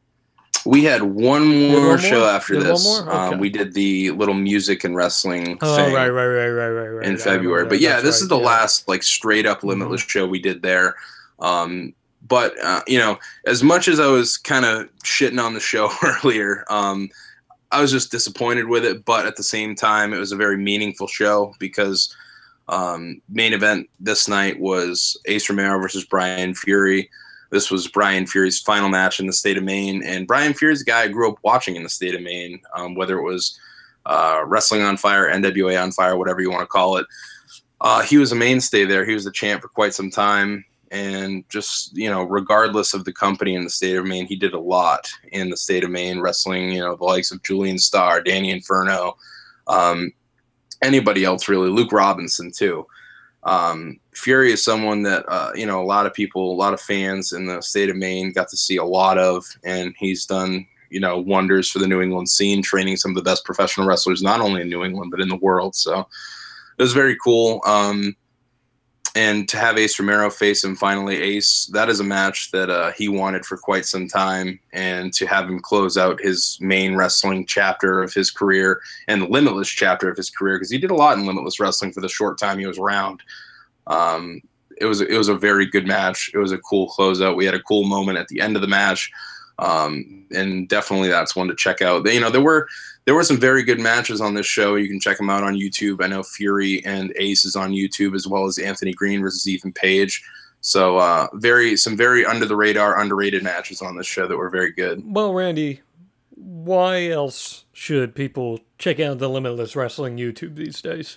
We had one more one show more? after Did this. one more? Okay. Um, we did the little music and wrestling Oh, thing right, right, right, right, right, right. in I February. remember But that. yeah, That's this right, is the yeah. last like straight up Limitless show we did there. Um, but uh, you know, as much as I was kind of shitting on the show earlier, um, I was just disappointed with it. But at the same time, it was a very meaningful show because um, main event this night was Ace Romero versus Brian Fury. This was Brian Fury's final match in the state of Maine, and Brian Fury's a guy I grew up watching in the state of Maine, um, whether it was uh, Wrestling on Fire, N W A on Fire, whatever you want to call it. Uh, he was a mainstay there. He was the champ for quite some time, and just, you know, regardless of the company in the state of Maine, he did a lot in the state of Maine, wrestling, you know, the likes of Julian Starr, Danny Inferno, um, anybody else really, Luke Robinson too. Um, Fury is someone that, uh, you know, a lot of people, a lot of fans in the state of Maine got to see a lot of, and he's done, you know, wonders for the New England scene, training some of the best professional wrestlers, not only in New England, but in the world. So it was very cool. Um, and to have Ace Romero face him finally, Ace, that is a match that uh, he wanted for quite some time. And to have him close out his main wrestling chapter of his career and the Limitless chapter of his career, because he did a lot in Limitless wrestling for the short time he was around. Um, it was it was a very good match. It was a cool closeout. We had a cool moment at the end of the match. Um, and definitely that's one to check out. You know, there were there were some very good matches on this show. You can check them out on YouTube. I know Fury and Ace is on YouTube, as well as Anthony Green versus Ethan Page. So uh, very some very under the radar, underrated matches on this show that were very good. Well, Randy, why else should people check out the Limitless Wrestling YouTube these days?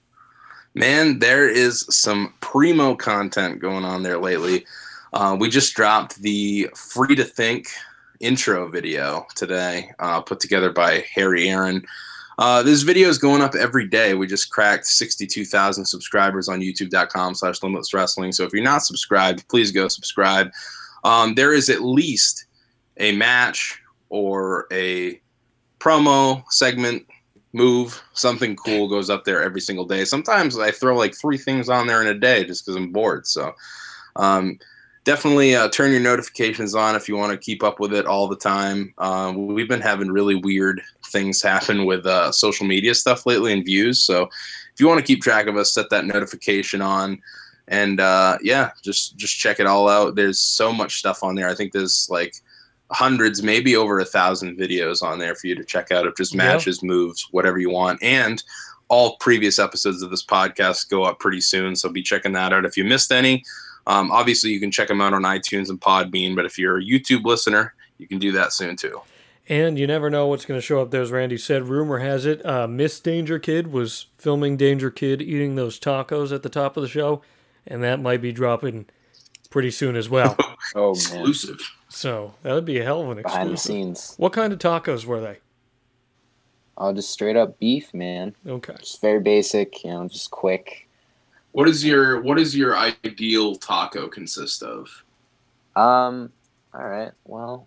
Man, there is some primo content going on there lately. Uh, we just dropped the Free to Think intro video today, uh, put together by Harry Aaron. Uh, this video is going up every day. We just cracked sixty-two thousand subscribers on youtube.com slash limitless wrestling. So if you're not subscribed, please go subscribe. Um, there is at least a match or a promo segment, move, something cool goes up there every single day. Sometimes I throw like three things on there in a day just because I'm bored. So um, definitely uh, turn your notifications on if you want to keep up with it all the time. Um, we've been having really weird things happen with uh, social media stuff lately and views. So if you want to keep track of us, set that notification on. And uh, yeah, just just check it all out. There's so much stuff on there. I think there's like hundreds, maybe over a thousand videos on there for you to check out of just matches, yeah. moves, whatever you want. And all previous episodes of this podcast go up pretty soon, so be checking that out if you missed any. Um, obviously, you can check them out on iTunes and Podbean, but if you're a YouTube listener, you can do that soon too. And you never know what's going to show up there, as Randy said. Rumor has it, uh, Miss Danger Kid was filming Danger Kid eating those tacos at the top of the show, and that might be dropping pretty soon as well. Oh, man. Exclusive. So that would be a hell of an exclusive. Behind the scenes. What kind of tacos were they? Oh, just straight up beef, man. Okay. Just very basic, you know, just quick. What is your What is your ideal taco consist of? Um. All right. Well,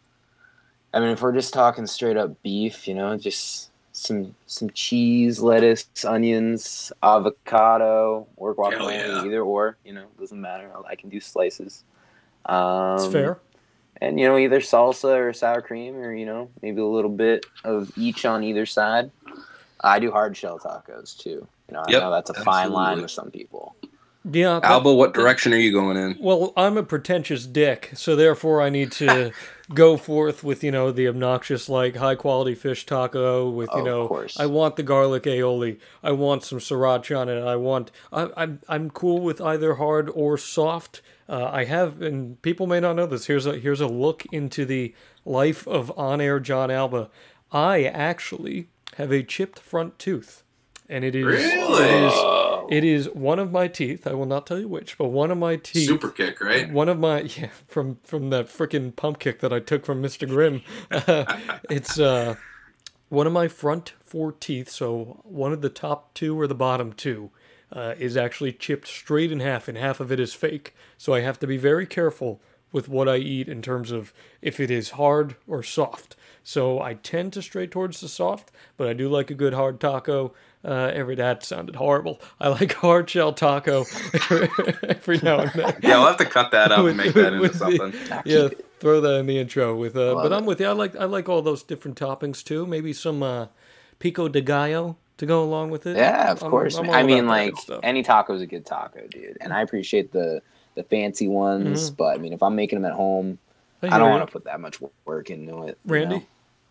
I mean, if we're just talking straight up beef, you know, just some some cheese, lettuce, onions, avocado, or guacamole, yeah. either or. You know, doesn't matter. I can do slices. Um, It's fair. And, you know, either salsa or sour cream or, you know, maybe a little bit of each on either side. I do hard shell tacos, too. You know, Yep, I know that's a absolutely. fine line with some people. Yeah. that- Alba, what direction are you going in? Well, I'm a pretentious dick, so therefore I need to go forth with, you know, the obnoxious, like, high-quality fish taco with, you Oh, know, of course. I want the garlic aioli, I want some sriracha on it, I want, I, I'm, I'm cool with either hard or soft. Uh, I have, and people may not know this, here's a, here's a look into the life of on-air John Alba. I actually have a chipped front tooth, and it is, Really? it is It is one of my teeth. I will not tell you which, but one of my teeth. Super kick, right? One of my yeah from from that freaking pump kick that I took from Mister Grimm. Uh, it's uh one of my front four teeth. So one of the top two or the bottom two uh, is actually chipped straight in half, and half of it is fake. So I have to be very careful with what I eat in terms of if it is hard or soft. So I tend to stray towards the soft, but I do like a good hard taco. Uh, every that sounded horrible. I like hard shell taco every now and then. Yeah, I'll have to cut that up With- and make that into with the- something. Yeah, throw that in the intro with. Uh, love but I'm it. with you. I like I like all those different toppings too. Maybe some uh, pico de gallo to go along with it. Yeah, of I'm- course. I'm man. all I mean, about that like good stuff. any taco is a good taco, dude. And I appreciate the the fancy ones, Mhm. but I mean, if I'm making them at home, I, hear don't you. want to put that much work into it. you Randy. know?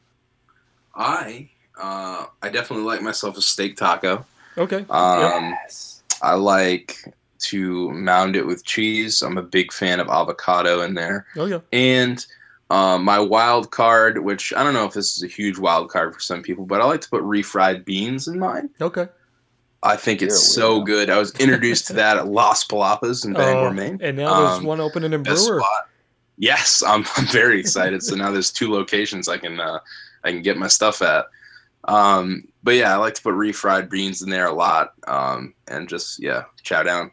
I uh, I definitely like myself a steak taco. Okay. Um, Yes. I like to mound it with cheese. I'm a big fan of avocado in there. Oh yeah. And um, my wild card, which I don't know if this is a huge wild card for some people, but I like to put refried beans in mine. Okay. I think You're it's a so weirdo. good. I was introduced to that at Las Palapas in Bangor, Oh, Maine. and now there's Um, one opening in best Brewer. spot. Yes, I'm, I'm very excited. So now there's two locations I can uh, I can get my stuff at. Um, but yeah, I like to put refried beans in there a lot, um, and just yeah, chow down.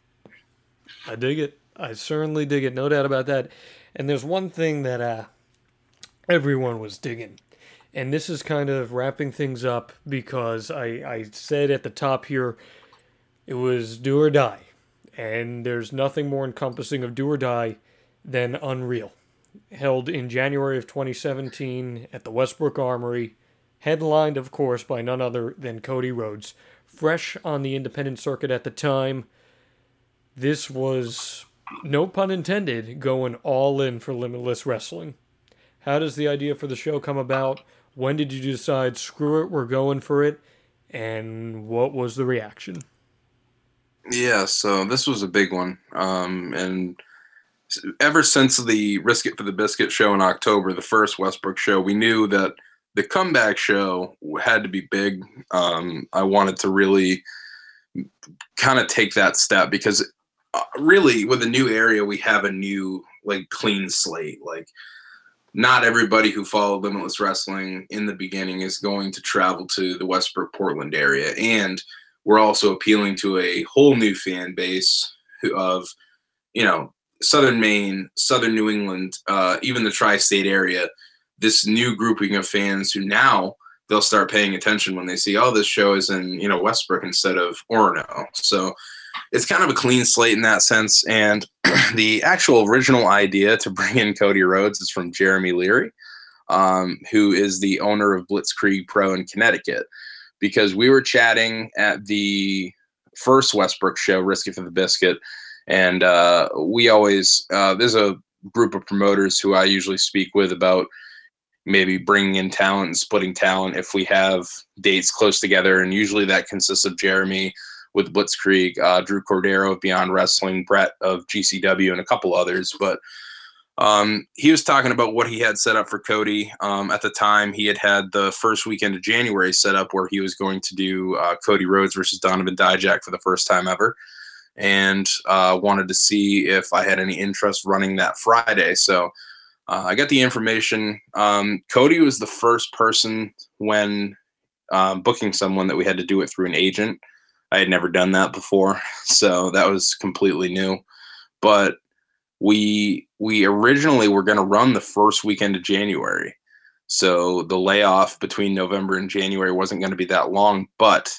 I dig it. I certainly dig it. No doubt about that. And there's one thing that uh, everyone was digging. And this is kind of wrapping things up because I, I said at the top here it was do or die. And there's nothing more encompassing of do or die than Unreal. Held in January of twenty seventeen at the Westbrook Armory. Headlined, of course, by none other than Cody Rhodes. Fresh on the independent circuit at the time. This was, no pun intended, going all in for Limitless Wrestling. How does the idea for the show come about? When did you decide, screw it, we're going for it? And what was the reaction? Yeah, so this was a big one, um, and s- ever since the Risk It for the Biscuit show in October, the first Westbrook show, we knew that the comeback show had to be big. Um, I wanted to really kind of take that step because uh, really with a new area we have a new like clean slate. Like not everybody who followed Limitless Wrestling in the beginning is going to travel to the Westbrook Portland area, and we're also appealing to a whole new fan base who, of you know Southern Maine, Southern New England, uh, even the tri-state area. This new grouping of fans who now they'll start paying attention when they see, oh, this show is in, you know, Westbrook instead of Orono. So it's kind of a clean slate in that sense. And the actual original idea to bring in Cody Rhodes is from Jeremy Leary, um, who is the owner of Blitzkrieg Pro in Connecticut, because we were chatting at the first Westbrook show, Risky for the Biscuit. And uh, we always, uh, there's a group of promoters who I usually speak with about maybe bringing in talent and splitting talent if we have dates close together. And usually that consists of Jeremy with Blitzkrieg, uh, Drew Cordero of Beyond Wrestling, Brett of G C W, and a couple others. But um, he was talking about what he had set up for Cody. Um, at the time, he had had the first weekend of January set up where he was going to do uh, Cody Rhodes versus Donovan Dijak for the first time ever. And uh, wanted to see if I had any interest running that Friday. So Uh, I got the information. Um, Cody was the first person when um, booking someone that we had to do it through an agent. I had never done that before, so that was completely new. But we we originally were going to run the first weekend of January, so the layoff between November and January wasn't going to be that long. But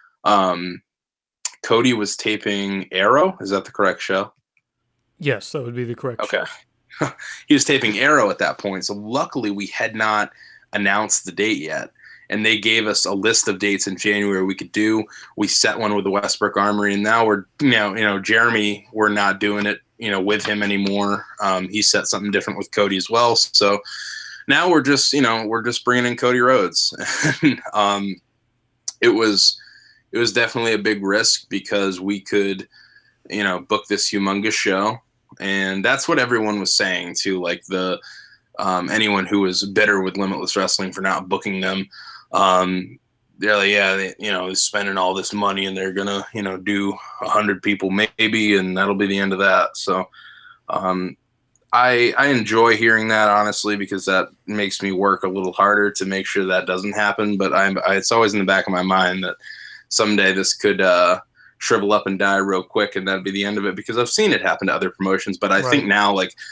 um, Cody was taping Arrow. Is that the correct show? Yes, that would be the correct Okay. show. He was taping Arrow at that point. So luckily we had not announced the date yet. And they gave us a list of dates in January we could do. We set one with the Westbrook Armory, and now we're you know, you know, Jeremy, we're not doing it, you know, with him anymore. Um, he set something different with Cody as well. So now we're just, you know, we're just bringing in Cody Rhodes. um, it was it was definitely a big risk because we could, you know, book this humongous show. And that's what everyone was saying too. Like the um, anyone who was bitter with Limitless Wrestling for not booking them, um, they're like, yeah, they, you know, they're spending all this money and they're gonna, you know, do a hundred people maybe, and that'll be the end of that. So um, I I enjoy hearing that honestly because that makes me work a little harder to make sure that doesn't happen. But I'm I, it's always in the back of my mind that someday this could. Uh, shrivel up and die real quick, and that'd be the end of it because I've seen it happen to other promotions. But I Right. think now, like,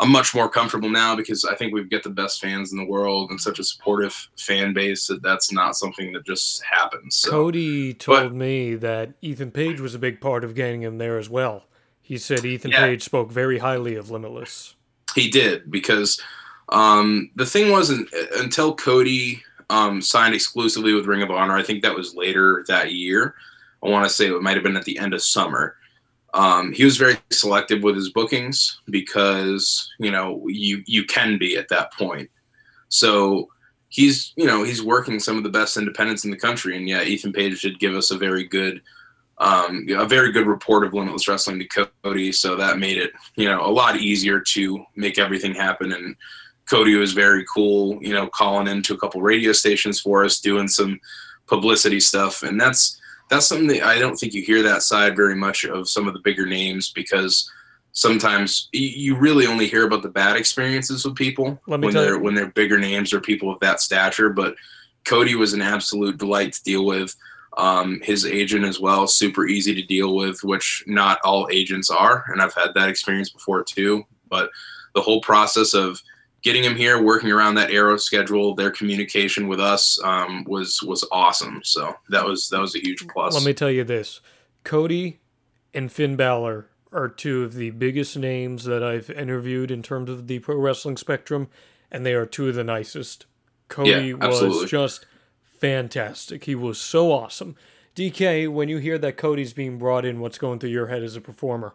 I'm much more comfortable now because I think we've got the best fans in the world and such a supportive fan base that that's not something that just happens. So. Cody told but, me that Ethan Page was a big part of getting him there as well. He said Ethan yeah, Page spoke very highly of Limitless. He did, because um, the thing wasn't until Cody um, signed exclusively with Ring of Honor. I think that was later that year. I want to say it might have been at the end of summer. Um, he was very selective with his bookings because, you know, you you can be at that point. So he's, you know, he's working some of the best independents in the country. And yeah, Ethan Page did give us a very good, um, a very good report of Limitless Wrestling to Cody. So that made it, you know, a lot easier to make everything happen. And Cody was very cool, you know, calling into a couple radio stations for us, doing some publicity stuff. And that's, That's something that I don't think you hear that side very much of some of the bigger names, because sometimes you really only hear about the bad experiences with people when they're when they're bigger names or people of that stature. But Cody was an absolute delight to deal with. Um, his agent as well, super easy to deal with, which not all agents are, and I've had that experience before too. But the whole process of getting him here, working around that Arrow schedule, their communication with us um, was was awesome. So that was that was a huge plus. Let me tell you this: Cody and Finn Balor are two of the biggest names that I've interviewed in terms of the pro wrestling spectrum, and they are two of the nicest. Cody yeah, was just fantastic. He was so awesome. D K, when you hear that Cody's being brought in, what's going through your head as a performer?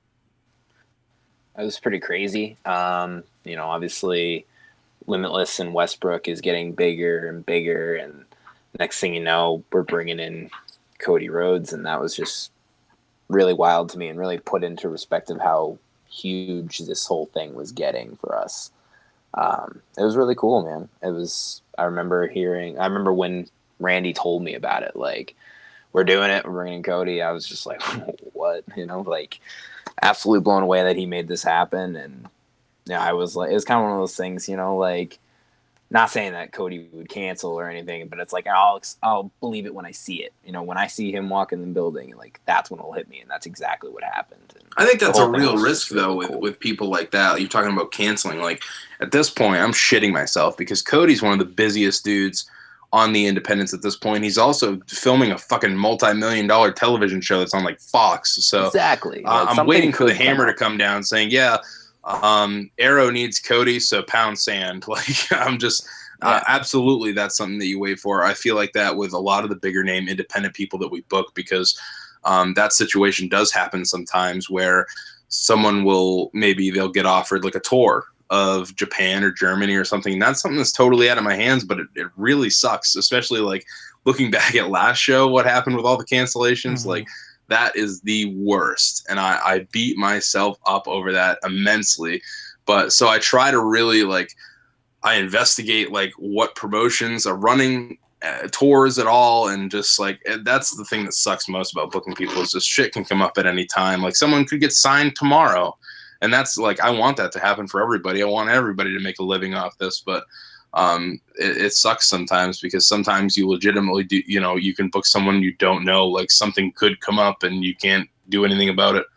It was pretty crazy. Um, you know, obviously Limitless and Westbrook is getting bigger and bigger. And next thing you know, we're bringing in Cody Rhodes. And that was just really wild to me and really put into perspective how huge this whole thing was getting for us. Um, it was really cool, man. It was, I remember hearing, I remember when Randy told me about it, like, we're doing it, we're bringing Cody. I was just like, what, you know, like, absolutely blown away that he made this happen. And yeah, I was like, it was kind of one of those things, you know, like, not saying that Cody would cancel or anything, but it's like, I'll, I'll believe it when I see it. You know, when I see him walk in the building, like, that's when it'll hit me. And that's exactly what happened. And I think that's a real risk though, really with, cool. with people like that. You're talking about canceling. Like, at this point, I'm shitting myself because Cody's one of the busiest dudes on the independents at this point. He's also filming a fucking multi-million dollar television show that's on like Fox. So exactly, uh, I'm waiting for the hammer to come down saying, yeah, um, Arrow needs Cody, so pound sand. Like, I'm just yeah. uh, absolutely, that's something that you wait for. I feel like that with a lot of the bigger name independent people that we book, because um, that situation does happen sometimes where someone will, maybe they'll get offered like a tour of Japan or Germany or something. That's something that's totally out of my hands, but it, it really sucks, especially like looking back at last show, what happened with all the cancellations. Mm-hmm. Like, that is the worst. And I, I beat myself up over that immensely. But so I try to really like, I investigate like what promotions are running uh, tours at all. And just like, that's the thing that sucks most about booking people, is just shit can come up at any time. Like, someone could get signed tomorrow. And that's like, I want that to happen for everybody. I want everybody to make a living off this, but um, it, it sucks sometimes, because sometimes you legitimately do, you know, you can book someone you don't know, like something could come up and you can't do anything about it.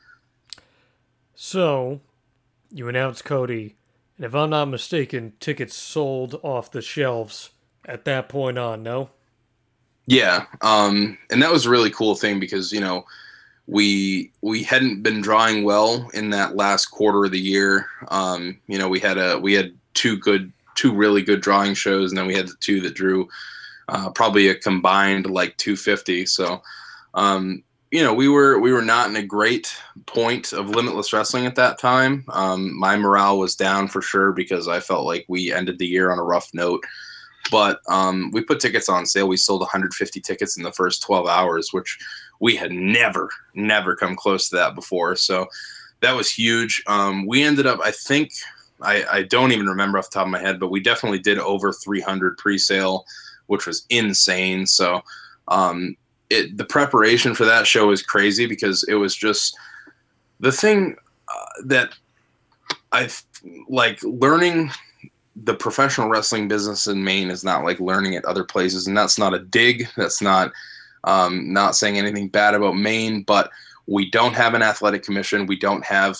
So you announced Cody, and if I'm not mistaken, tickets sold off the shelves at that point on, no? Yeah. Um, and that was a really cool thing because, you know, we we hadn't been drawing well in that last quarter of the year. Um, you know, we had a we had two good two really good drawing shows, and then we had the two that drew uh, probably a combined like two fifty. So, um, you know, we were we were not in a great point of Limitless Wrestling at that time. Um, my morale was down for sure because I felt like we ended the year on a rough note. But um, we put tickets on sale. We sold one hundred fifty tickets in the first twelve hours, which we had never, never come close to that before. So that was huge. Um, we ended up, I think, I, I don't even remember off the top of my head, but we definitely did over three hundred pre-sale, which was insane. So um, it, the preparation for that show was crazy because it was just the thing uh, that I like learning. The professional wrestling business in Maine is not like learning at other places. And that's not a dig. That's not, um, not saying anything bad about Maine, but we don't have an athletic commission. We don't have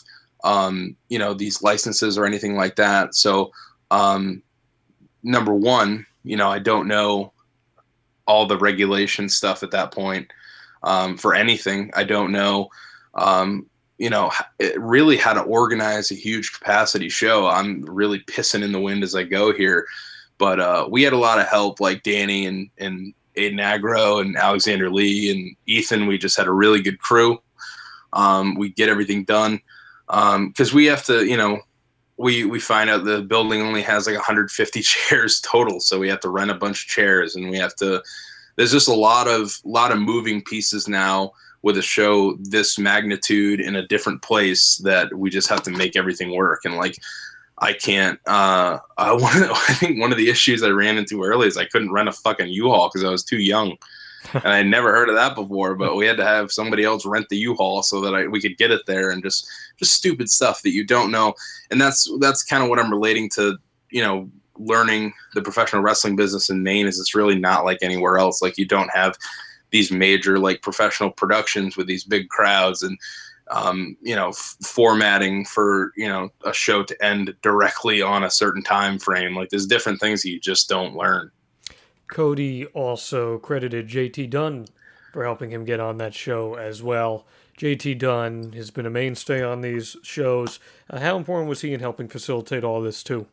um, you know, these licenses or anything like that. So, um, number one, you know, I don't know all the regulation stuff at that point um, for anything. I don't know, um, you know, it really how to organize a huge capacity show. I'm really pissing in the wind as I go here, but uh, we had a lot of help, like Danny and and Aiden Agro and Alexander Lee and Ethan. We just had a really good crew. Um, we get everything done because um, we have to, you know, we we find out the building only has like one hundred fifty chairs total, so we have to rent a bunch of chairs, and we have to. There's just a lot of lot of moving pieces now with a show this magnitude in a different place that we just have to make everything work. And like, I can't. Uh, uh, one of the, I think one of the issues I ran into early is I couldn't rent a fucking U-Haul because I was too young. And I never heard of that before, but we had to have somebody else rent the U-Haul so that I, we could get it there, and just just stupid stuff that you don't know. And that's that's kind of what I'm relating to, you know, learning the professional wrestling business in Maine is it's really not like anywhere else. Like you don't have these major like professional productions with these big crowds and um, you know, f- formatting for, you know, a show to end directly on a certain time frame. Like there's different things that you just don't learn. Cody also credited J T Dunn for helping him get on that show as well. J T Dunn has been a mainstay on these shows. Uh, how important was he in helping facilitate all this too?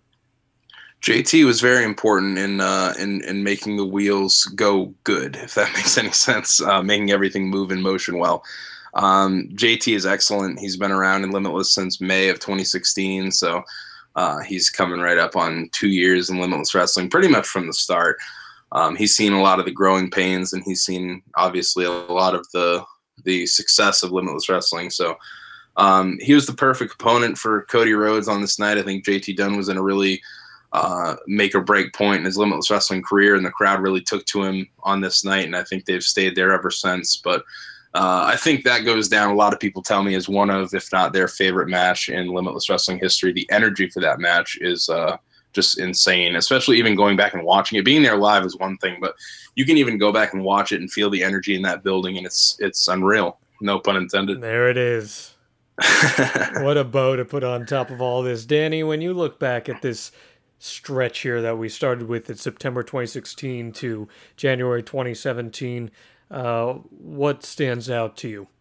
J T was very important in uh, in in making the wheels go good, if that makes any sense, uh, making everything move in motion well. Um, J T is excellent. He's been around in Limitless since May of twenty sixteen, so uh, he's coming right up on two years in Limitless Wrestling, pretty much from the start. Um, he's seen a lot of the growing pains, and he's seen obviously a lot of the the success of Limitless Wrestling. So um, he was the perfect opponent for Cody Rhodes on this night. I think J T Dunn was in a really uh, make or break point in his Limitless Wrestling career, and the crowd really took to him on this night, and I think they've stayed there ever since. But uh, I think that goes down, a lot of people tell me, as one of, if not their favorite match in Limitless Wrestling history. The energy for that match is uh, just insane, especially even going back and watching it. Being there live is one thing, but you can even go back and watch it and feel the energy in that building, and it's it's unreal. No pun intended. There it is. What a bow to put on top of all this. Danny, when you look back at this stretch here that we started with in September twenty sixteen to January twenty seventeen, uh, what stands out to you?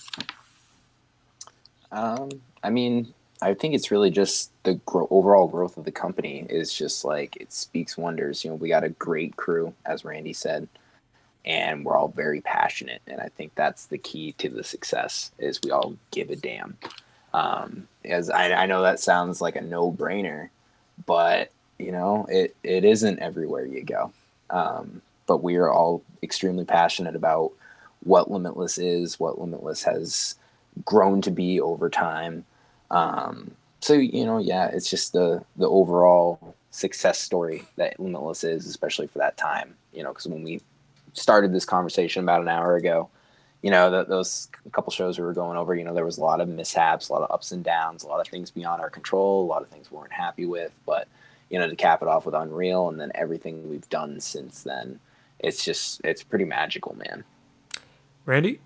Um, I mean, I think it's really just the gro- overall growth of the company is just like it speaks wonders. You know, we got a great crew, as Randy said, and we're all very passionate. And I think that's the key to the success is we all give a damn. Um, as I, I know that sounds like a no-brainer, but you know, it, it isn't everywhere you go. Um, but we are all extremely passionate about what Limitless is, what Limitless has grown to be over time. Um, so, you know, yeah, it's just the, the overall success story that Limitless is, especially for that time, you know, because when we started this conversation about an hour ago, you know, the, those couple shows we were going over, you know, there was a lot of mishaps, a lot of ups and downs, a lot of things beyond our control, a lot of things we weren't happy with. But, you know, to cap it off with Unreal and then everything we've done since then, it's just, it's pretty magical, man. Randy?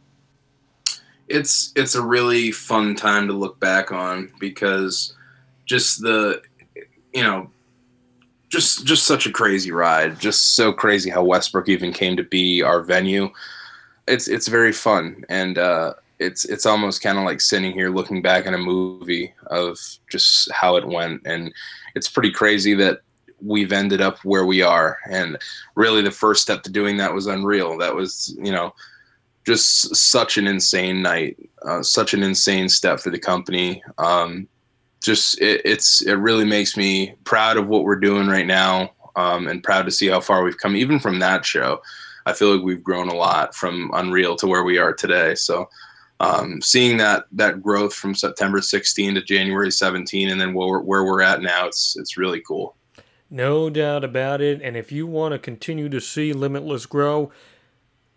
It's it's a really fun time to look back on because just the, you know, just just such a crazy ride. Just so crazy how Westbrook even came to be our venue. It's it's very fun, and uh, it's it's almost kind of like sitting here looking back in a movie of just how it went, and it's pretty crazy that we've ended up where we are. And really, the first step to doing that was Unreal. That was, you know, just such an insane night, uh, such an insane step for the company. Um, just it, it's it really makes me proud of what we're doing right now, um, and proud to see how far we've come, even from that show. I feel like we've grown a lot from Unreal to where we are today. So um, seeing that that growth from September sixteenth to January seventeenth, and then where we're, where we're at now, it's it's really cool. No doubt about it. And if you want to continue to see Limitless grow,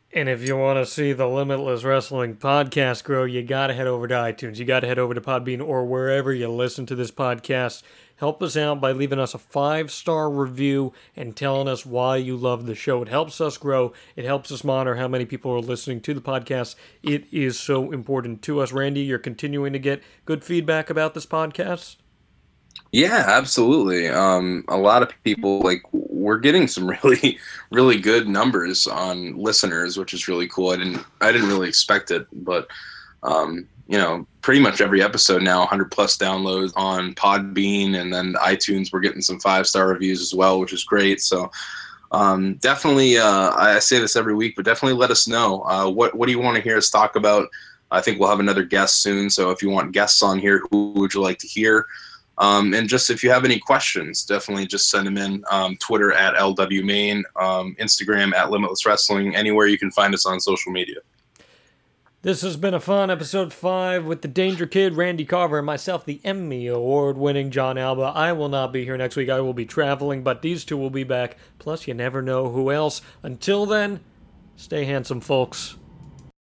And if you want to see the Limitless Wrestling podcast grow, you got to head over to iTunes. You got to head over to Podbean or wherever you listen to this podcast. Help us out by leaving us a five-star review and telling us why you love the show. It helps us grow. It helps us monitor how many people are listening to the podcast. It is so important to us. Randy, you're continuing to get good feedback about this podcast? Yeah, absolutely. Um, a lot of people, like, we're getting some really, really good numbers on listeners, which is really cool. I didn't, I didn't really expect it, but, um, you know, pretty much every episode now, one hundred plus downloads on Podbean, and then iTunes, we're getting some five-star reviews as well, which is great. So, um, definitely, uh, I say this every week, but definitely let us know. Uh, what, what do you want to hear us talk about? I think we'll have another guest soon. So if you want guests on here, who would you like to hear? Um, and just if you have any questions, definitely just send them in. Um, Twitter at L W Main, um, Instagram at Limitless Wrestling, anywhere you can find us on social media. This has been a fun episode five with the Danger Kid, Randy Carver, and myself, the Emmy Award-winning John Alba. I will not be here next week. I will be traveling, but these two will be back. Plus, you never know who else. Until then, stay handsome, folks.